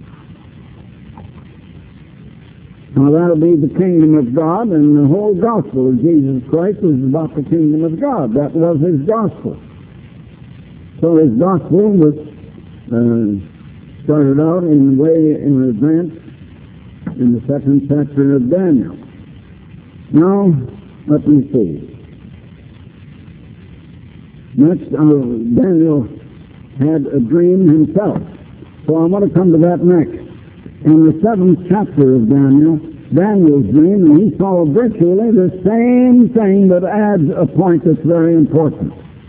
Now that'll be the kingdom of God, and the whole gospel of Jesus Christ was about the kingdom of God. That was his gospel. So his gospel was uh, started out in way in advance in the second chapter of Daniel. Now, let me see. Next, uh, Daniel had a dream himself. So I want to come to that next. In the seventh chapter of Daniel, Daniel's dream, and he saw virtually the same thing that adds a point that's very important.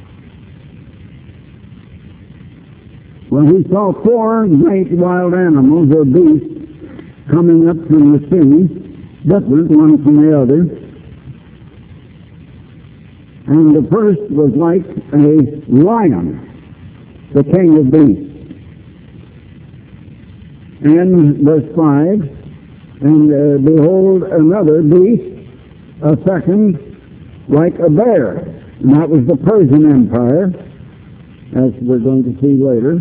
Well, he saw four great wild animals or beasts coming up from the sea, different one from the other. And the first was like a lion, the king of beasts. And verse five, and uh, behold another beast, a second, like a bear. And that was the Persian Empire, as we're going to see later.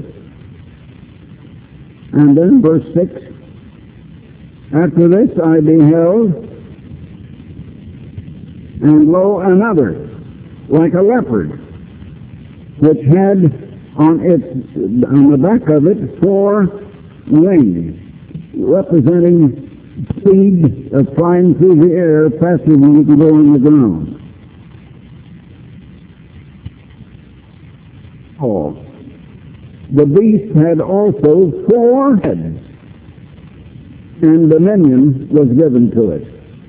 And then verse six, after this I beheld, and lo, another, like a leopard, which had on its on the back of it four wings, representing speed of flying through the air faster than you can go on the ground. Oh. The beast had also four heads, and dominion was given to it.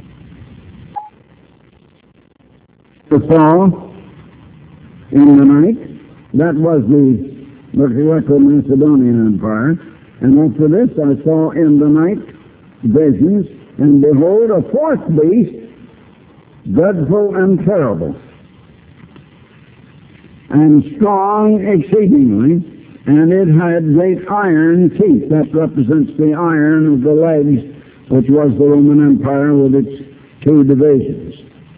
The fall in the night, that was the Greco-Macedonian Empire, and after this I saw in the night visions, and behold, a fourth beast, dreadful and terrible, and strong exceedingly, and it had great iron teeth. That represents the iron of the legs, which was the Roman Empire with its two divisions.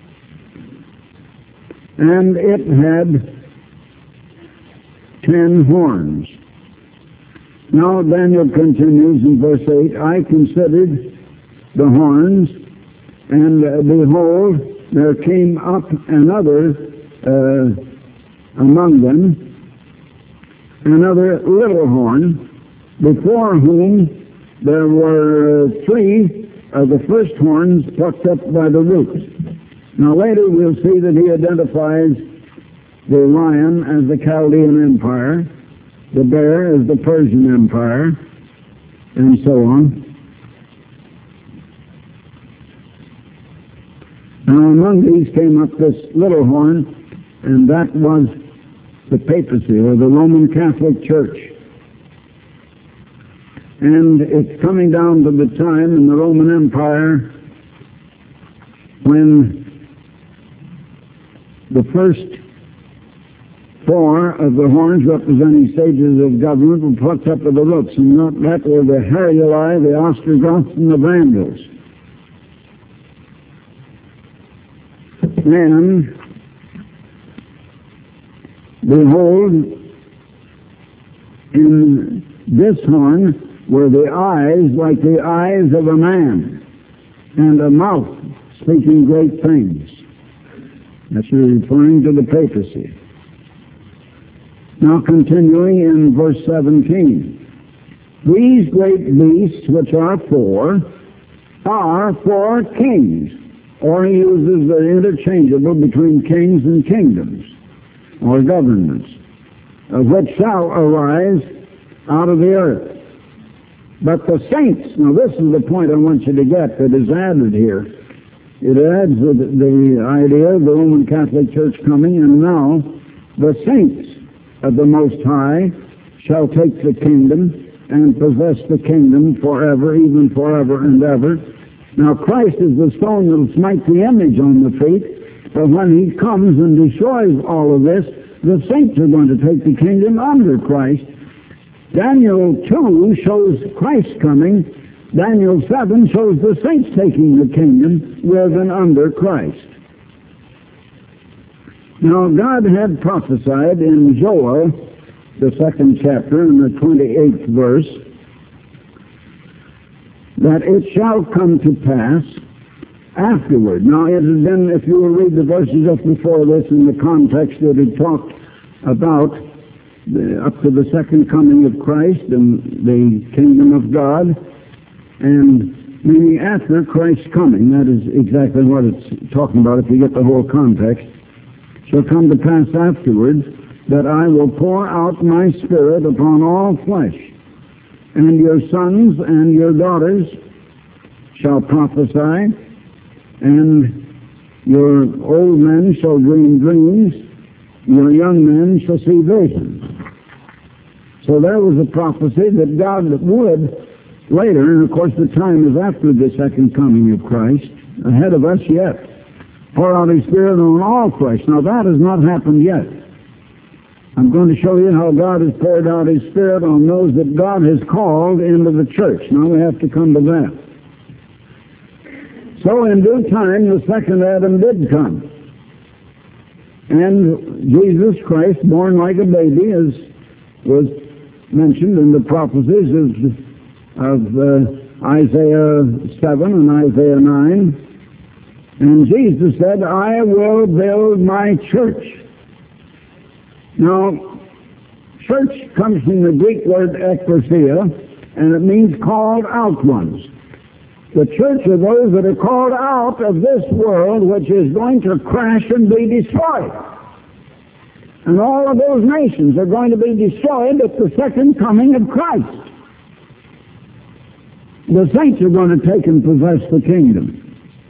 And it had ten horns. Now Daniel continues in verse eight, I considered the horns, and uh, behold, there came up another uh, among them, another little horn, before whom there were uh, three of the first horns plucked up by the roots. Now later we'll see that he identifies the lion as the Chaldean Empire, the bear as the Persian Empire, and so on. Now among these came up this little horn, and that was the papacy, or the Roman Catholic Church. And it's coming down to the time in the Roman Empire when the first four of the horns representing stages of government were plucked up with the roots, and that were the Heruli, the Ostrogoths, and the Vandals. And behold, in this horn were the eyes like the eyes of a man, and a mouth speaking great things. That's referring to the papacy. Now continuing in verse seventeen. These great beasts, which are four, are four kings. Or he uses the interchangeable between kings and kingdoms, or governments, of which shall arise out of the earth. But the saints, now this is the point I want you to get that is added here. It adds the, the idea of the Roman Catholic Church coming, and now the saints of the Most High shall take the kingdom and possess the kingdom forever, even forever and ever. Now Christ is the stone that will smite the image on the feet, but when he comes and destroys all of this, the saints are going to take the kingdom under Christ. Daniel two shows Christ coming. Daniel seven shows the saints taking the kingdom with and under Christ. Now God had prophesied in Joel, the second chapter, in the twenty-eighth verse, that it shall come to pass afterward. Now it has been, if you will read the verses up before this in the context that it talked about the, up to the second coming of Christ and the kingdom of God, and meaning after Christ's coming. That is exactly what it's talking about if you get the whole context. Shall come to pass afterwards that I will pour out my Spirit upon all flesh, and your sons and your daughters shall prophesy, and your old men shall dream dreams, your young men shall see visions. So there was a prophecy that God would later, and of course the time is after the second coming of Christ, ahead of us yet, pour out His Spirit on all flesh. Now that has not happened yet. I'm going to show you how God has poured out His Spirit on those that God has called into the church. Now we have to come to that. So in due time, the second Adam did come. And Jesus Christ, born like a baby, as was mentioned in the prophecies of, of uh, Isaiah seven and Isaiah nine. And Jesus said, I will build my church. Now, church comes from the Greek word ekklesia, and it means called out ones. The church are those that are called out of this world, which is going to crash and be destroyed. And all of those nations are going to be destroyed at the second coming of Christ. The saints are going to take and possess the kingdom.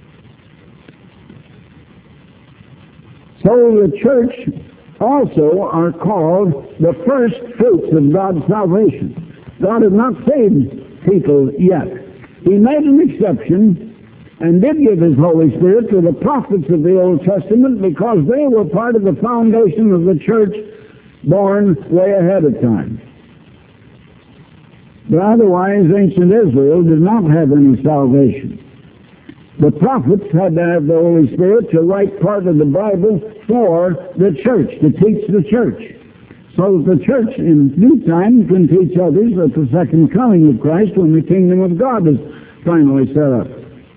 So the church also are called the first fruits of God's salvation. God has not saved people yet. He made an exception and did give His Holy Spirit to the prophets of the Old Testament because they were part of the foundation of the church born way ahead of time. But otherwise, ancient Israel did not have any salvation. The prophets had to have the Holy Spirit to write part of the Bible for the church, to teach the church. So that the church in due time can teach others at the second coming of Christ when the kingdom of God is finally set up.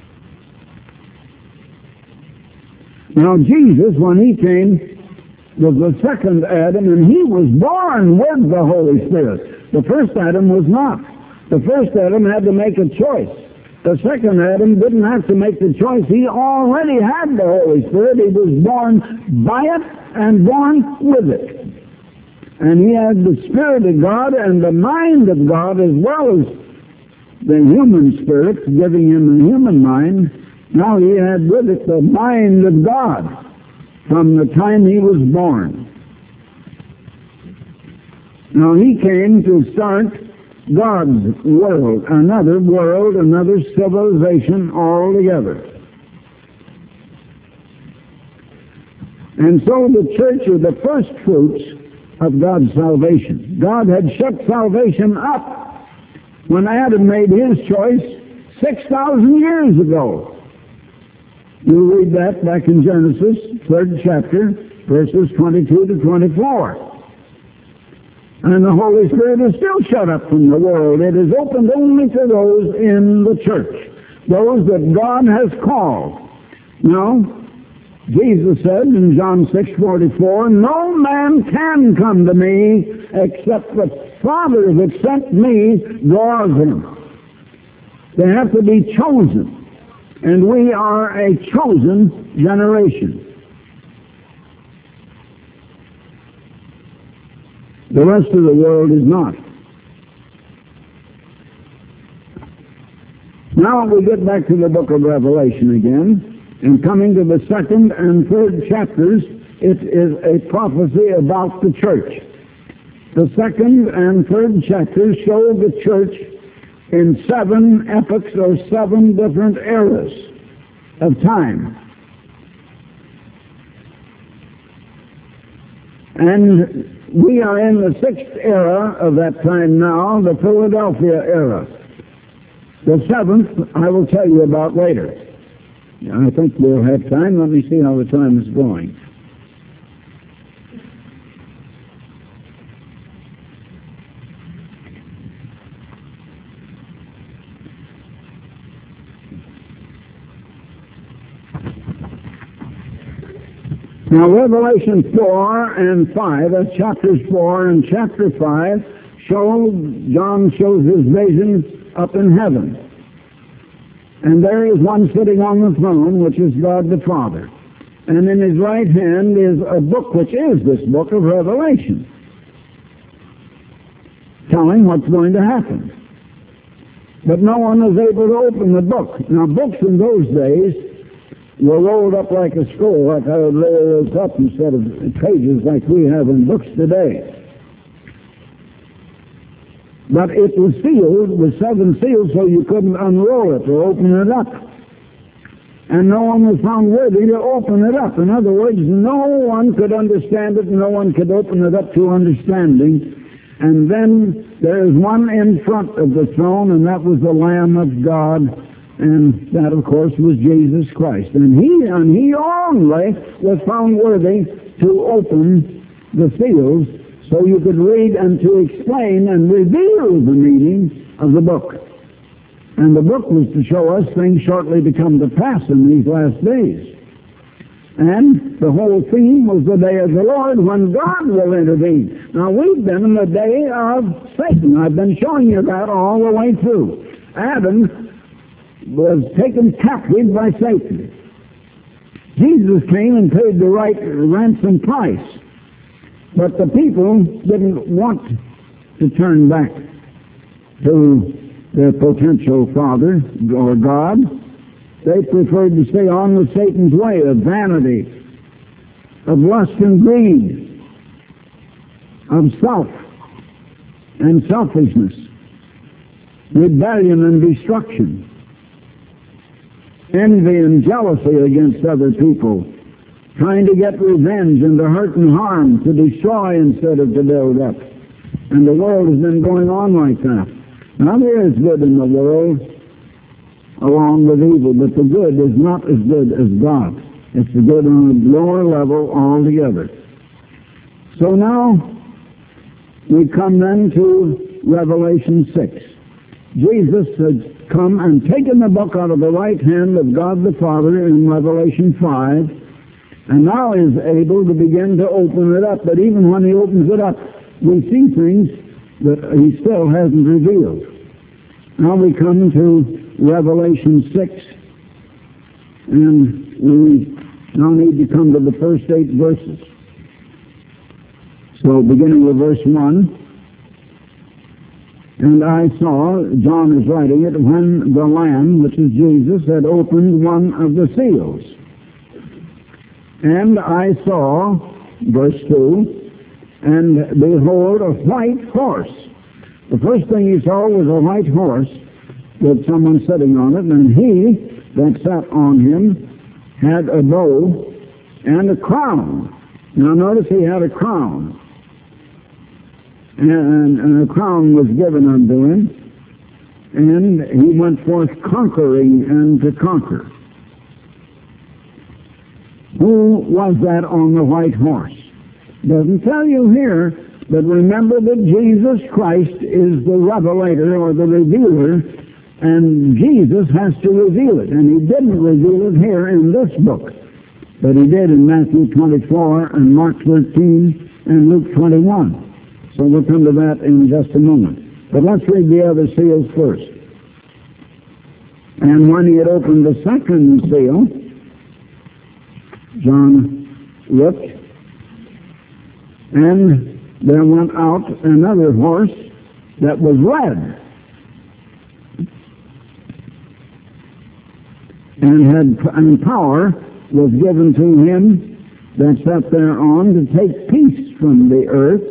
Now Jesus, when He came, was the second Adam, and He was born with the Holy Spirit. The first Adam was not. The first Adam had to make a choice. The second Adam didn't have to make the choice. He already had the Holy Spirit. He was born by it and born with it. And he had the Spirit of God and the mind of God as well as the human spirit, giving him a human mind. Now he had with it the mind of God from the time he was born. Now he came to start God's world, another world, another civilization altogether. And so the church are the first fruits of God's salvation. God had shut salvation up when Adam made his choice six thousand years ago. You read that back in Genesis, third chapter, verses twenty-two to twenty-four. And the Holy Spirit is still shut up from the world. It is opened only to those in the church, those that God has called. Now, Jesus said in John six forty-four, no man can come to me except the Father that sent me draws him. They have to be chosen. And we are a chosen generation. The rest of the world is not. Now we get back to the book of Revelation again, and coming to the second and third chapters, it is a prophecy about the church. The second and third chapters show the church in seven epochs or seven different eras of time. And we are in the sixth era of that time now, the Philadelphia era. The seventh, I will tell you about later. I think we'll have time. Let me see how the time is going. Now, Revelation four and five, that's chapters four and chapter five, show, John shows his vision up in heaven. And there is one sitting on the throne, which is God the Father. And in his right hand is a book, which is this book of Revelation, telling what's going to happen. But no one is able to open the book. Now, books in those days were rolled up like a scroll, like I would lay those up instead of pages like we have in books today. But it was sealed with seven seals, so you couldn't unroll it or open it up. And no one was found worthy to open it up. In other words, no one could understand it, no one could open it up to understanding. And then there is one in front of the throne, and that was the Lamb of God. And that, of course, was Jesus Christ. And he, and he only was found worthy to open the seals so you could read and to explain and reveal the meaning of the book. And the book was to show us things shortly to come to pass in these last days. And the whole theme was the day of the Lord, when God will intervene. Now, we've been in the day of Satan. I've been showing you that all the way through. Adam was taken captive by Satan. Jesus came and paid the right ransom price. But the people didn't want to turn back to their potential father or God. They preferred to stay on with Satan's way of vanity, of lust and greed, of self and selfishness, rebellion and destruction, envy and jealousy against other people, trying to get revenge and to hurt and harm, to destroy instead of to build up. And the world has been going on like that. Now, there is good in the world along with evil, but the good is not as good as God. It's the good on a lower level altogether. So now we come then to Revelation six. Jesus had come and taken the book out of the right hand of God the Father in Revelation five, and now is able to begin to open it up. But even when he opens it up, we see things that he still hasn't revealed. Now we come to Revelation six, and we now need to come to the first eight verses. So beginning with verse one, and I saw, John is writing it, when the Lamb, which is Jesus, had opened one of the seals. And I saw, verse two, and behold, a white horse. The first thing he saw was a white horse with someone sitting on it, and he that sat on him had a bow and a crown. Now notice he had a crown. And, and a crown was given unto him, and he went forth conquering and to conquer. Who was that on the white horse? Doesn't tell you here, but remember that Jesus Christ is the revelator or the revealer, and Jesus has to reveal it. And he didn't reveal it here in this book, but he did in Matthew twenty-four and Mark thirteen and Luke twenty-one. So we'll come to that in just a moment. But let's read the other seals first. And when he had opened the second seal, John looked, and there went out another horse that was red, and had and power was given to him that sat thereon to take peace from the earth,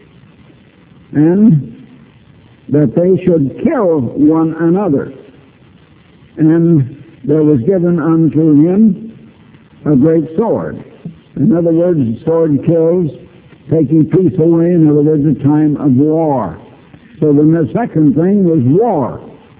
and that they should kill one another. And there was given unto him a great sword. In other words, the sword kills, taking peace away. In other words, a time of war. So then the second thing was war.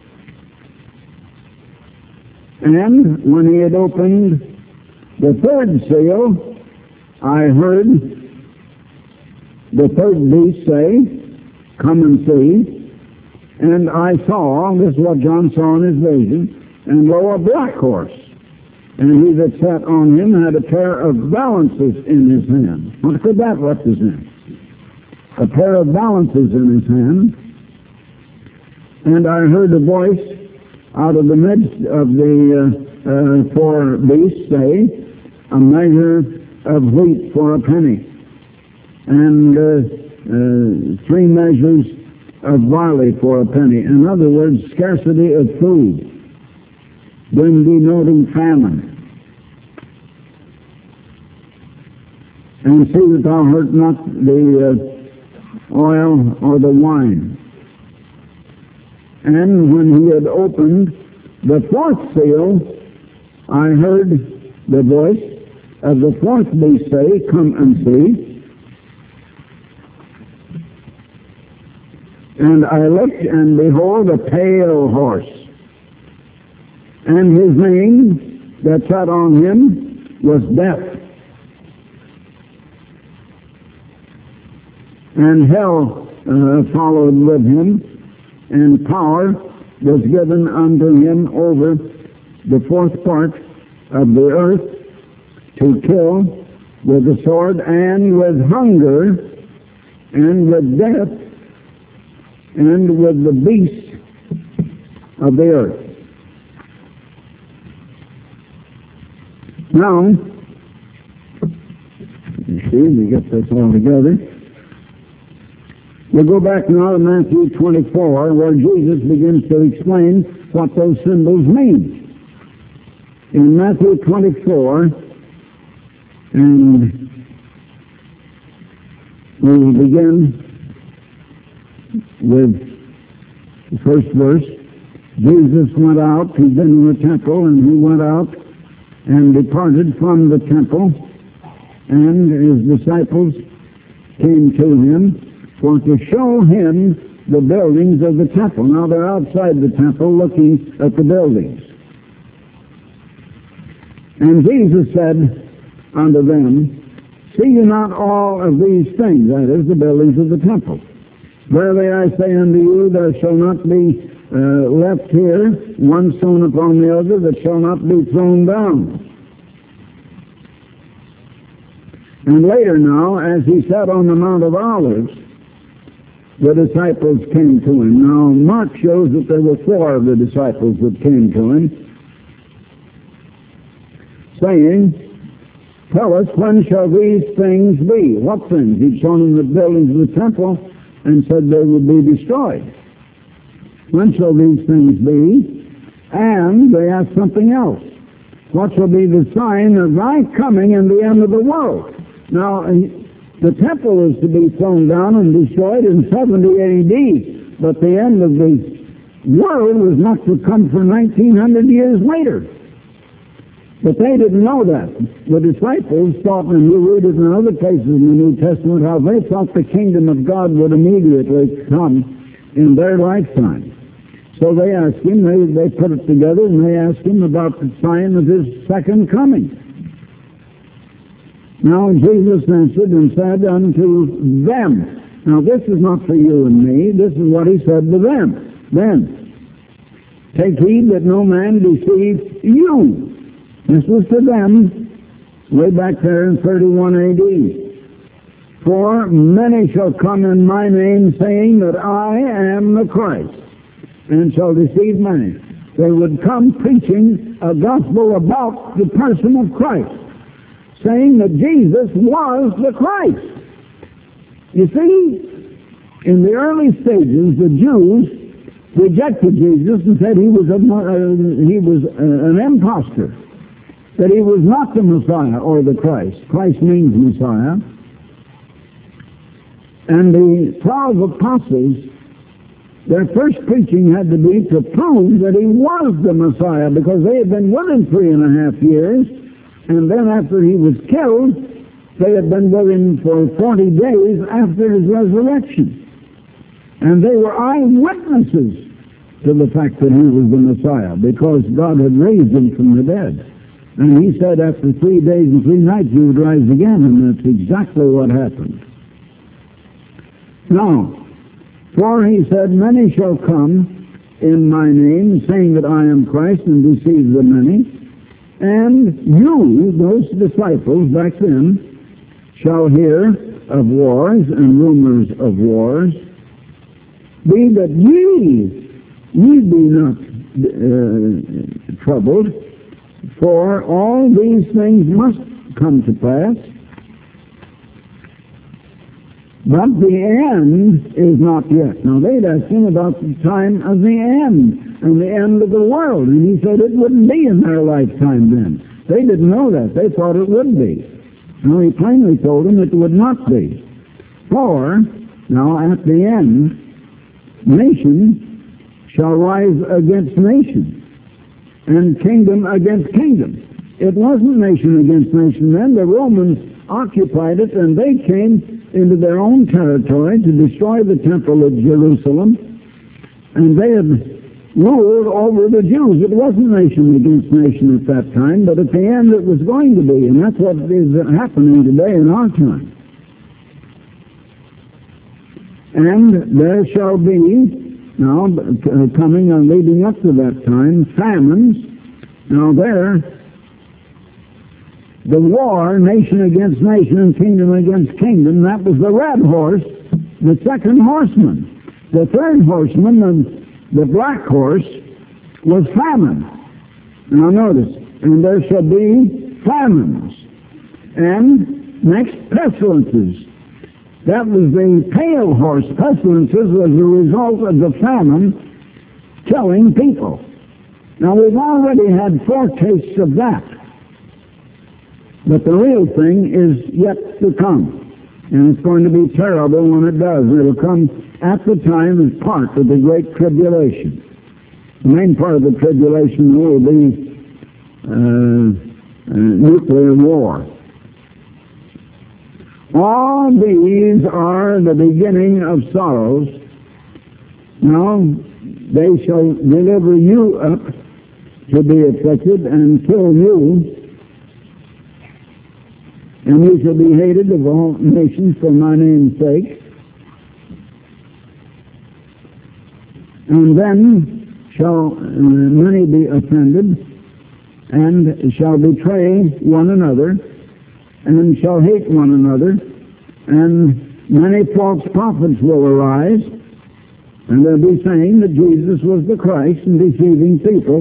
And when he had opened the third seal, I heard the third beast say, "Come and see." And I saw, this is what John saw in his vision, and lo, a black horse. And he that sat on him had a pair of balances in his hand. What could that represent? A pair of balances in his hand. And I heard a voice out of the midst of the uh, uh, four beasts say, a measure of wheat for a penny, and uh, uh, three measures of barley for a penny. In other words, scarcity of food, then denoting famine. And see that thou hurt not the uh, oil or the wine. And when he had opened the fourth seal, I heard the voice of the fourth beast say, come and see. And I looked, and behold, a pale horse. And his name that sat on him was Death. And hell uh, followed with him, and power was given unto him over the fourth part of the earth to kill with the sword and with hunger and with death and with the beasts of the earth. Now, you see, we get this all together. We'll go back now to Matthew twenty-four, where Jesus begins to explain what those symbols mean. In Matthew twenty-four, and we will begin with the first verse. Jesus went out, he'd been in the temple, and he went out and departed from the temple, and his disciples came to him for to show him the buildings of the temple. Now they're outside the temple looking at the buildings. And Jesus said unto them, see you not all of these things, that is, the buildings of the temple? Verily I say unto you, there shall not be uh, left here one stone upon the other that shall not be thrown down. And later now, as he sat on the Mount of Olives, the disciples came to him. Now, Mark shows that there were four of the disciples that came to him, saying, tell us, when shall these things be? What things? He'd shown them the buildings of the temple and said they would be destroyed. When shall these things be? And they asked something else. What shall be the sign of thy coming and the end of the world? Now, the temple is to be thrown down and destroyed in seventy A D, but the end of the world was not to come for nineteen hundred years later. But they didn't know that. The disciples thought, and you read it in other places in the New Testament, how they thought the kingdom of God would immediately come in their lifetime. So they asked him, they, they put it together, and they asked him about the sign of his second coming. Now Jesus answered and said unto them, now this is not for you and me, this is what he said to them. Then, take heed that no man deceive you. This was to them way back there in thirty-one A D. For many shall come in my name, saying that I am the Christ, and shall deceive many. They would come preaching a gospel about the person of Christ, saying that Jesus was the Christ. You see, in the early stages, the Jews rejected Jesus and said he was a, uh, he was uh, an impostor, that he was not the Messiah or the Christ. Christ means Messiah. And the twelve apostles, their first preaching had to be to prove that he was the Messiah, because they had been with him three and a half years, and then after he was killed, they had been with him for forty days after his resurrection. And they were eyewitnesses to the fact that he was the Messiah, because God had raised him from the dead. And he said after three days and three nights he would rise again, and that's exactly what happened. Now, for he said, many shall come in my name, saying that I am Christ, and deceive the many. And you, those disciples back then, shall hear of wars and rumors of wars. Be that ye, ye be not uh, troubled, for all these things must come to pass. But the end is not yet. Now they'd asked him about the time of the end and the end of the world, and he said it wouldn't be in their lifetime then. They didn't know that. They thought it would be. Now he plainly told them it would not be. For, now at the end, nation shall rise against nation, and kingdom against kingdom. It wasn't nation against nation then. The Romans occupied it, and they came into their own territory to destroy the temple of Jerusalem, and they had ruled over the Jews. It wasn't nation against nation at that time, but at the end it was going to be, and that's what is happening today in our time. And there shall be, now, coming and leading up to that time, famines. Now there, the war, nation against nation and kingdom against kingdom, that was the red horse, the second horseman. The third horseman, the, the black horse, was famine. Now notice, and there shall be famines. And next, pestilences. That was the pale horse. Pestilences was the result of the famine killing people. Now we've already had foretastes of that. But the real thing is yet to come. And it's going to be terrible when it does. It'll come at the time as part of the Great Tribulation. The main part of the tribulation will be uh, uh, nuclear war. All these are the beginning of sorrows. Now they shall deliver you up to be afflicted and kill you, and you shall be hated of all nations for my name's sake. And then shall uh, many be offended, and shall betray one another, and shall hate one another, and many false prophets will arise, and they'll be saying that Jesus was the Christ and deceiving people,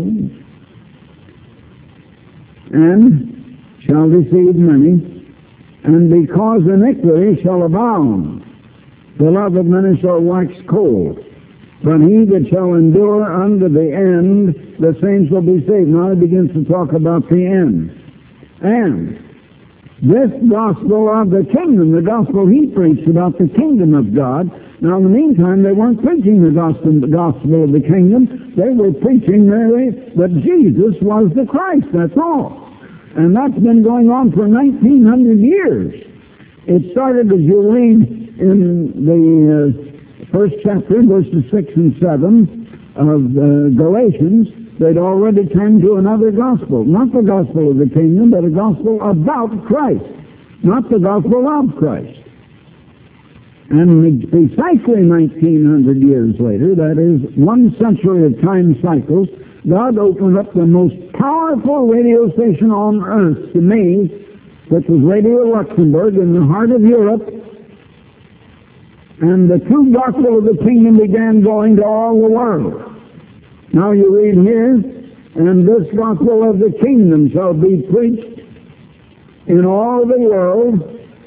and shall deceive many. And because iniquity shall abound, the love of many shall wax cold. But he that shall endure unto the end, the same shall be saved. Now he begins to talk about the end. And this gospel of the kingdom, the gospel he preached about the kingdom of God. Now in the meantime, they weren't preaching the gospel, the gospel of the kingdom. They were preaching merely that Jesus was the Christ, that's all. And that's been going on for nineteen hundred years. It started, as you read in the uh, first chapter, verses six and seven of uh, Galatians, they'd already turned to another gospel. Not the gospel of the kingdom, but a gospel about Christ. Not the gospel of Christ. And precisely nineteen hundred years later, that is one century of time cycles, God opened up the most powerful radio station on earth to me, which was Radio Luxembourg in the heart of Europe, and the true gospel of the kingdom began going to all the world. Now you read here, and this gospel of the kingdom shall be preached in all the world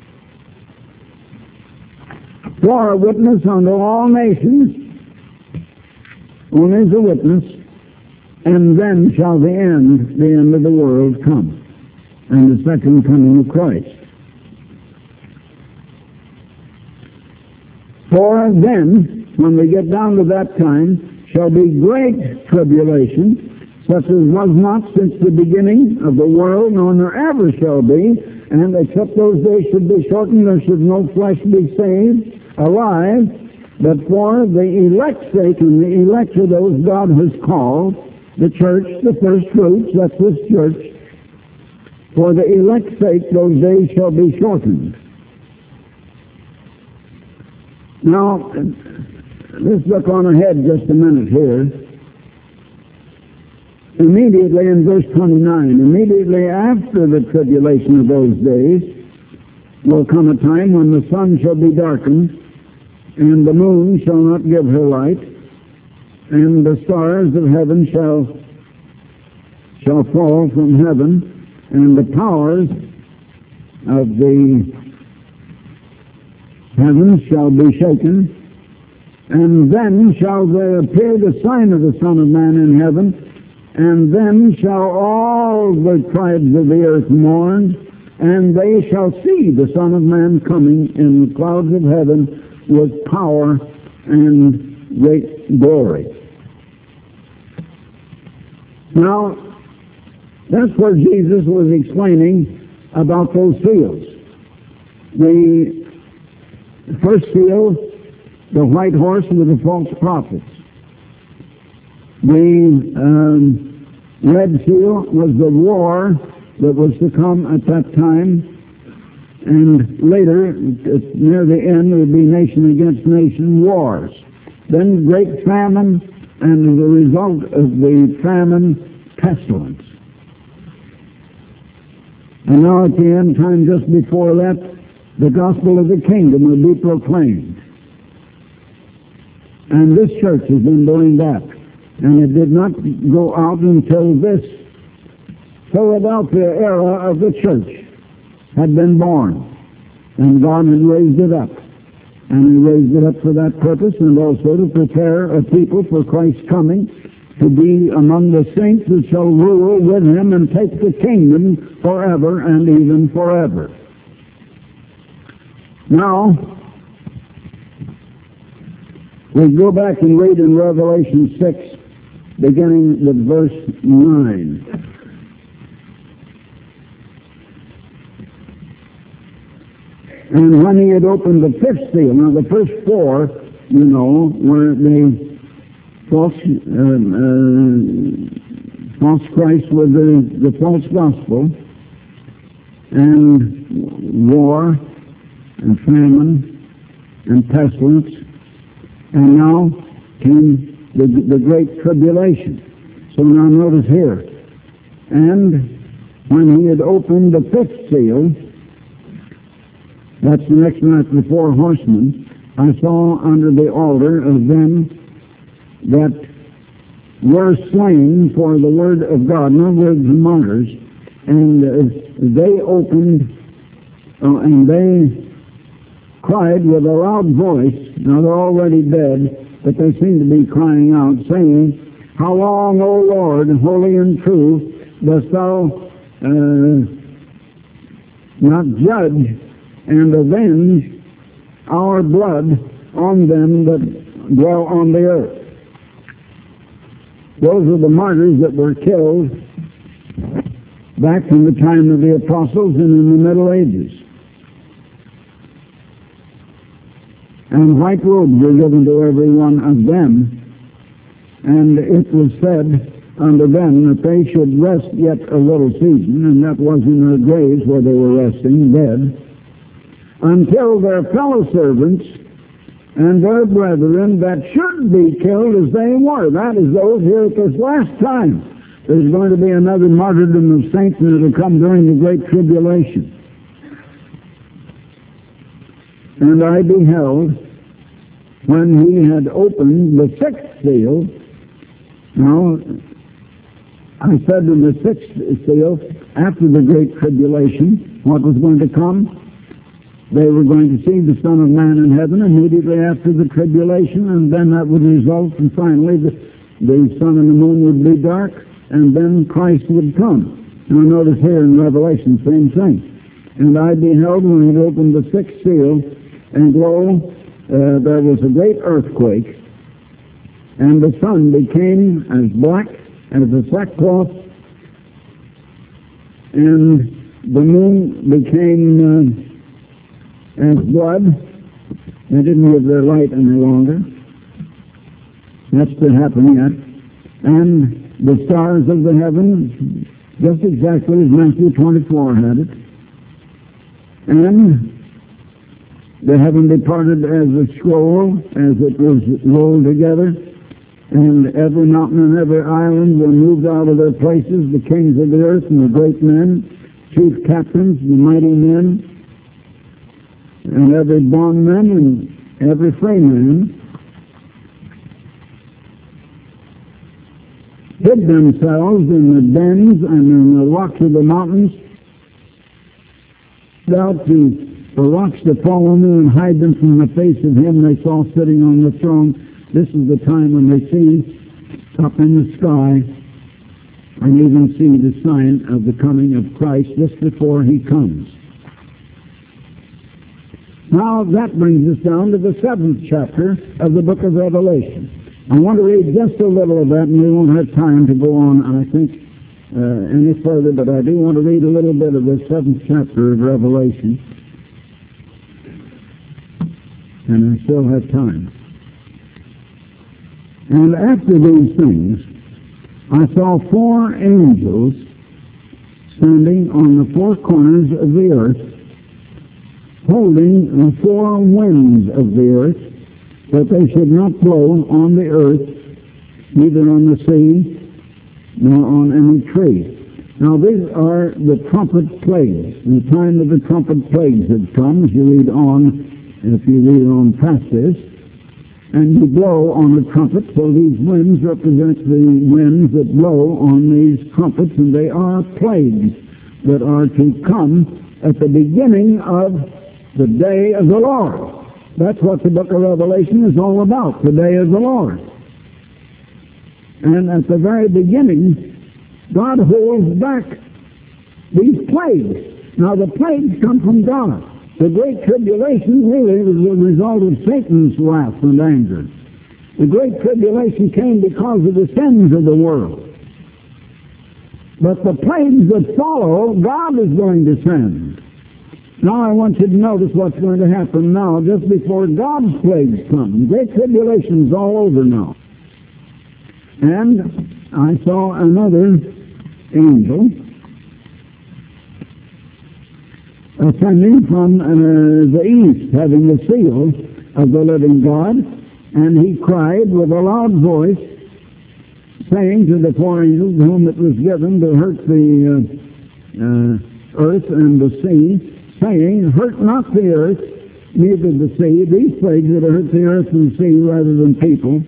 for a witness unto all nations. One is a witness. And then shall the end, the end of the world come, and the second coming of Christ. For then, when we get down to that time, shall be great tribulation, such as was not since the beginning of the world, nor there ever shall be, and except those days should be shortened, there should no flesh be saved alive, but for the elect's sake, and the elect are those God has called, the church, the first fruits, that's this church. For the elect's sake, those days shall be shortened. Now, let's look on ahead just a minute here. immediately in verse twenty-nine, immediately after the tribulation of those days will come a time when the sun shall be darkened, and the moon shall not give her light, and the stars of heaven shall shall fall from heaven, and the powers of the heavens shall be shaken, and then shall there appear the sign of the Son of Man in heaven, and then shall all the tribes of the earth mourn, and they shall see the Son of Man coming in the clouds of heaven with power and great glory. Now, that's where Jesus was explaining about those seals. The first seal, the white horse with the false prophets. The um, red seal was the war that was to come at that time, and later, near the end, there would be nation against nation wars. Then great famine, and as a result of the famine, pestilence. And now at the end time, just before that, the gospel of the kingdom will be proclaimed. And this church has been doing that. And it did not go out until this Philadelphia era of the church had been born. And God had raised it up. And He raised it up for that purpose, and also to prepare a people for Christ's coming, to be among the saints that shall rule with Him and take the kingdom forever and even forever. Now, we go back and read in Revelation six, beginning with verse nine. And when He had opened the fifth seal, now the first four, you know, were the false, uh, uh, false Christ with the, the false gospel, and war, and famine, and pestilence, and now came the, the great tribulation. So now notice here. And when He had opened the fifth seal, that's the next one after the four horsemen, I saw under the altar of them that were slain for the word of God, in other words, the martyrs, and uh, they opened uh, and they cried with a loud voice. Now they're already dead, but they seem to be crying out, saying, "How long, O Lord, holy and true, dost thou uh, not judge and avenge our blood on them that dwell on the earth?" Those are the martyrs that were killed back in the time of the apostles and in the Middle Ages. And white robes were given to every one of them, and it was said unto them that they should rest yet a little season, and that was in their graves where they were resting, dead, until their fellow servants and their brethren that should be killed as they were. That is those here at this last time. There's going to be another martyrdom of saints, and it'll come during the great tribulation. And I beheld, when He had opened the sixth seal, now, I said in the sixth seal, after the great tribulation, what was going to come? They were going to see the Son of Man in heaven immediately after the tribulation, and then that would result, and finally the, the sun and the moon would be dark, and then Christ would come. Now notice here in Revelation, same thing. And I beheld when He had opened the sixth seal, and lo, uh, there was a great earthquake, and the sun became as black as a sackcloth, and the moon became uh, as blood. They didn't give their light any longer. That's to happen yet. And the stars of the heavens, just exactly as Matthew twenty-four had it. And the heaven departed as a scroll, as it was rolled together, And every mountain and every island were moved out of their places, the kings of the earth and the great men, chief captains, the mighty men, and every bondman and every freeman hid themselves in the dens and in the rocks of the mountains, out to the rocks to fall on them and hide them from the face of him they saw sitting on the throne. This is the time when they see up in the sky and even see the sign of the coming of Christ just before he comes. Now that brings us down to the seventh chapter of the book of Revelation. I want to read just a little of that, and we won't have time to go on, I think, uh, any further, but I do want to read a little bit of the seventh chapter of Revelation. And I still have time. And after these things, I saw four angels standing on the four corners of the earth, holding the four winds of the earth, that they should not blow on the earth, neither on the sea, nor on any tree. Now these are the trumpet plagues. The time of the trumpet plagues had come, as you read on, if you read on past this, and you blow on the trumpet, so these winds represent the winds that blow on these trumpets, and they are plagues that are to come at the beginning of the day of the Lord. That's what the book of Revelation is all about, the day of the Lord. And at the very beginning, God holds back these plagues. Now the plagues come from God. The Great Tribulation really was a result of Satan's wrath and anger. The Great Tribulation came because of the sins of the world. But the plagues that follow, God is going to send. Now I want you to notice what's going to happen now, just before God's plagues come. The Great Tribulation is all over now. And I saw another angel ascending from uh, the east, having the seal of the living God, and he cried with a loud voice, saying to the four angels whom it was given to hurt the uh, uh, earth and the sea, saying, hurt not the earth, neither the sea, these plagues that hurt the earth and the sea rather than people,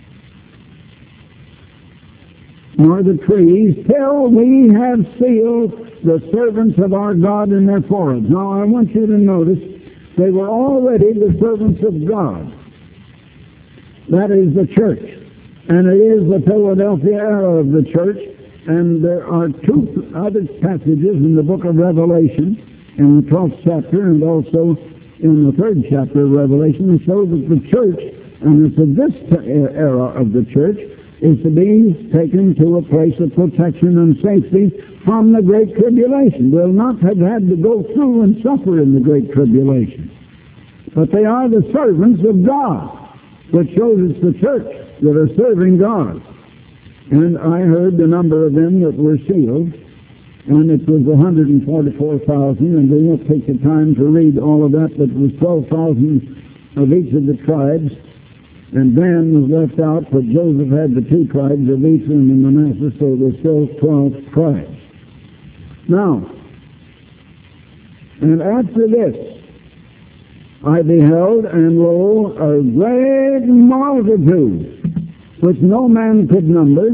nor the trees, till we have sealed the servants of our God in their foreheads. Now I want you to notice, they were already the servants of God. That is the church. And it is the Philadelphia era of the church. And there are two other passages in the book of Revelation, in the twelfth chapter and also in the third chapter of Revelation, that show that the church, and it's of this era of the church, is to be taken to a place of protection and safety from the Great Tribulation. They'll not have had to go through and suffer in the Great Tribulation. But they are the servants of God, which shows it's the church that are serving God. And I heard the number of them that were sealed, and it was one hundred forty-four thousand, and we won't take the time to read all of that, but it was twelve thousand of each of the tribes. And Dan was left out, but Joseph had the two tribes of Ephraim and Manasseh, so there's still twelve tribes. Now, and after this, I beheld, and lo, a great multitude, which no man could number,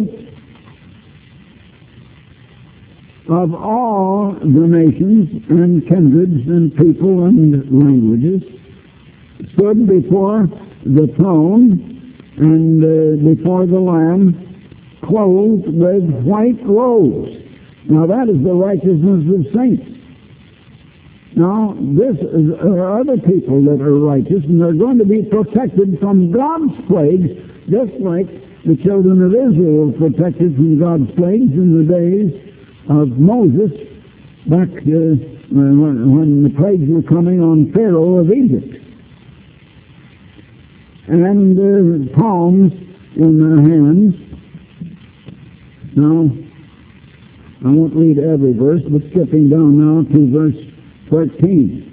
of all the nations and kindreds and people and languages, stood before the throne and uh, before the Lamb, clothed with white robes. Now that is the righteousness of saints. Now this is, there are other people that are righteous, and they're going to be protected from God's plagues, just like the children of Israel were protected from God's plagues in the days of Moses, back uh, when, when the plagues were coming on Pharaoh of Egypt. And uh, palms in their hands. Now, I won't read every verse, but skipping down now to verse thirteen.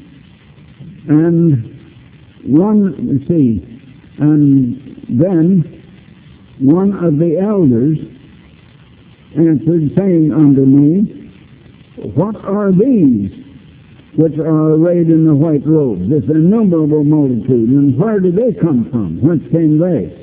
And one, let's see, and then one of the elders answered, saying unto me, What are these which are arrayed in the white robes, this innumerable multitude, and where did they come from? Whence came they?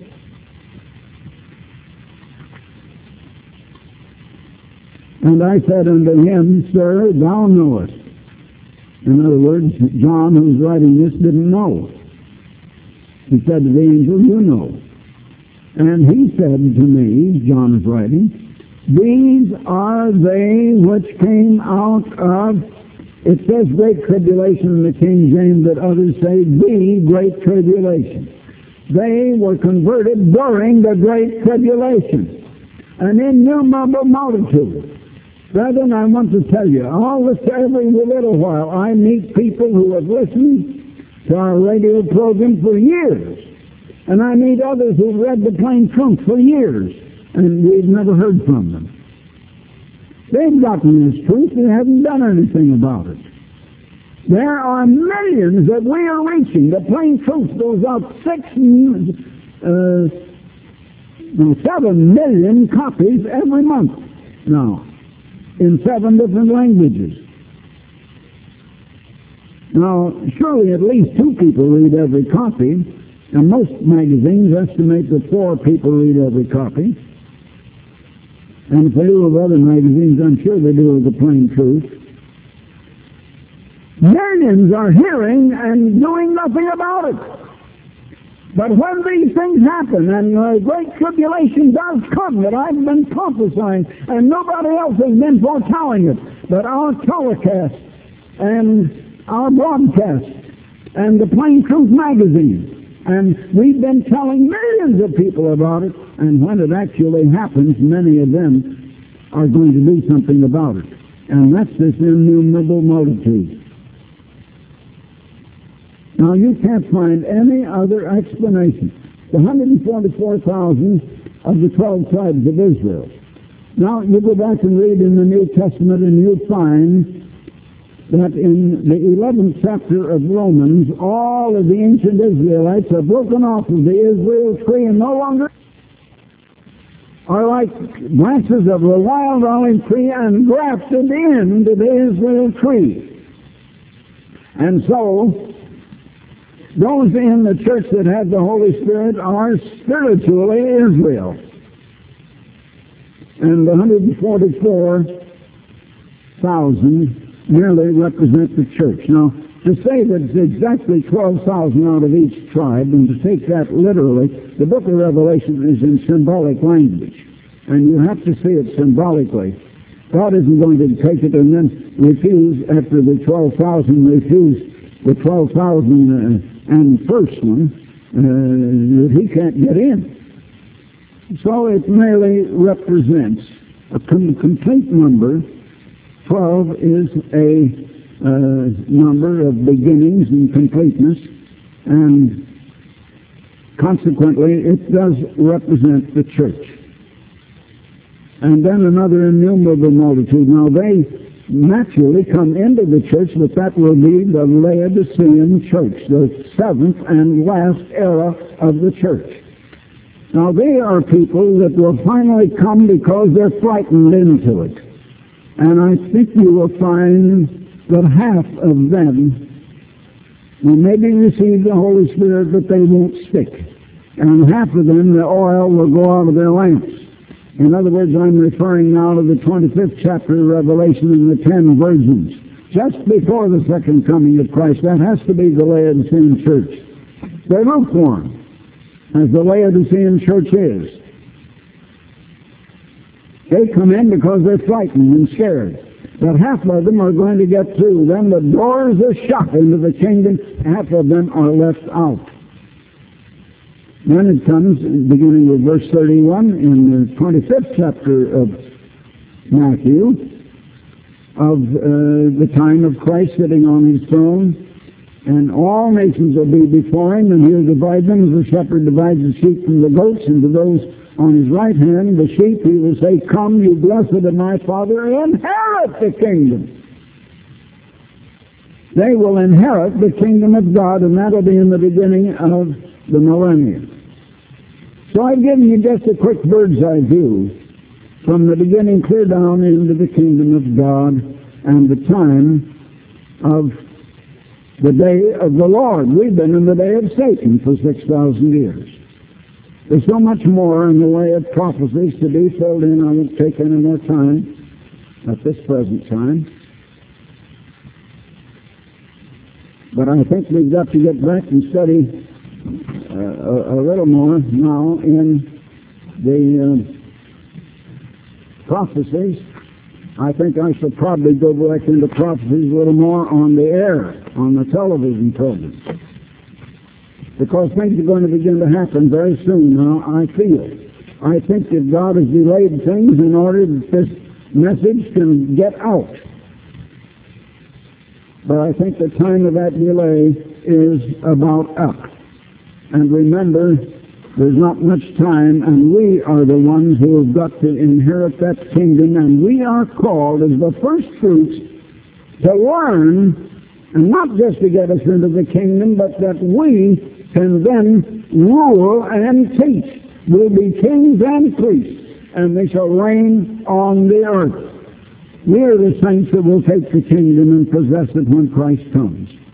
And I said unto him, Sir, thou knowest. In other words, John, who's writing this, didn't know. He said to the angel, You know. And he said to me, John is writing, These are they which came out of, it says great tribulation in the King James, but others say the great tribulation. They were converted during the great tribulation. An innumerable multitude. Brethren, I want to tell you, all this every little while, I meet people who have listened to our radio program for years. And I meet others who've read the Plain Truth for years, and we've never heard from them. They've gotten this truth and haven't done anything about it. There are millions that we are reaching. The Plain Truth goes out six, uh, no, seven million copies every month now, in seven different languages. Now, surely at least two people read every copy, and most magazines estimate that four people read every copy. And if they do with other magazines, I'm sure they do with the Plain Truth. Millions are hearing and doing nothing about it. But when these things happen, and the great tribulation does come that I've been prophesying, and nobody else has been foretelling it, but our telecast and our broadcast and the Plain Truth magazine. And we've been telling millions of people about it, and when it actually happens, many of them are going to do something about it. And that's this innumerable multitude. Now, you can't find any other explanation. The one hundred forty-four thousand of the twelve tribes of Israel. Now, you go back and read in the New Testament, and you'll find that in the eleventh chapter of Romans, all of the ancient Israelites are broken off of the Israel tree and no longer are like branches of the wild olive tree and grafted into the Israel tree. And so, those in the church that have the Holy Spirit are spiritually Israel. And the one hundred forty-four thousand merely represent the church. Now, to say that it's exactly twelve thousand out of each tribe, and to take that literally, the book of Revelation is in symbolic language, and you have to see it symbolically. God isn't going to take it and then refuse, after the twelve thousand, refuse the twelve thousand uh, and first one, uh, that he can't get in. So it merely represents a com- complete number. Twelve is a uh, number of beginnings and completeness, and consequently it does represent the church. And then another innumerable multitude. Now they naturally come into the church, but that will be the Laodicean church, the seventh and last era of the church. Now they are people that will finally come because they're frightened into it. And I think you will find that half of them will maybe receive the Holy Spirit, but they won't stick. And half of them, the oil will go out of their lamps. In other words, I'm referring now to the twenty-fifth chapter of Revelation and the ten virgins. Just before the second coming of Christ, that has to be the Laodicean church. They're lukewarm, as the Laodicean church is. They come in because they're frightened and scared. But half of them are going to get through. Then the doors are shut into the kingdom. Half of them are left out. Then it comes, beginning with verse thirty-one, in the twenty-fifth chapter of Matthew, of uh, the time of Christ sitting on his throne, and all nations will be before him, and he'll divide them as the shepherd divides the sheep from the goats, and to those on his right hand, the sheep, he will say, Come, you blessed of my Father, inherit the kingdom. They will inherit the kingdom of God, and that'll be in the beginning of the millennium. So I've given you just a quick bird's eye view from the beginning clear down into the kingdom of God and the time of the day of the Lord. We've been in the day of Satan for six thousand years. There's so much more in the way of prophecies to be filled in. I won't take any more time at this present time. But I think we've got to get back and study uh, a, a little more now in the uh, prophecies. I think I shall probably go back into prophecies a little more on the air, on the television programs. Because things are going to begin to happen very soon now, I feel. I think that God has delayed things in order that this message can get out. But I think the time of that delay is about up. And remember, there's not much time, and we are the ones who have got to inherit that kingdom, and we are called as the first fruits to learn, and not just to get us into the kingdom, but that we can then rule and teach. We'll be kings and priests, and they shall reign on the earth. We are the saints that will take the kingdom and possess it when Christ comes.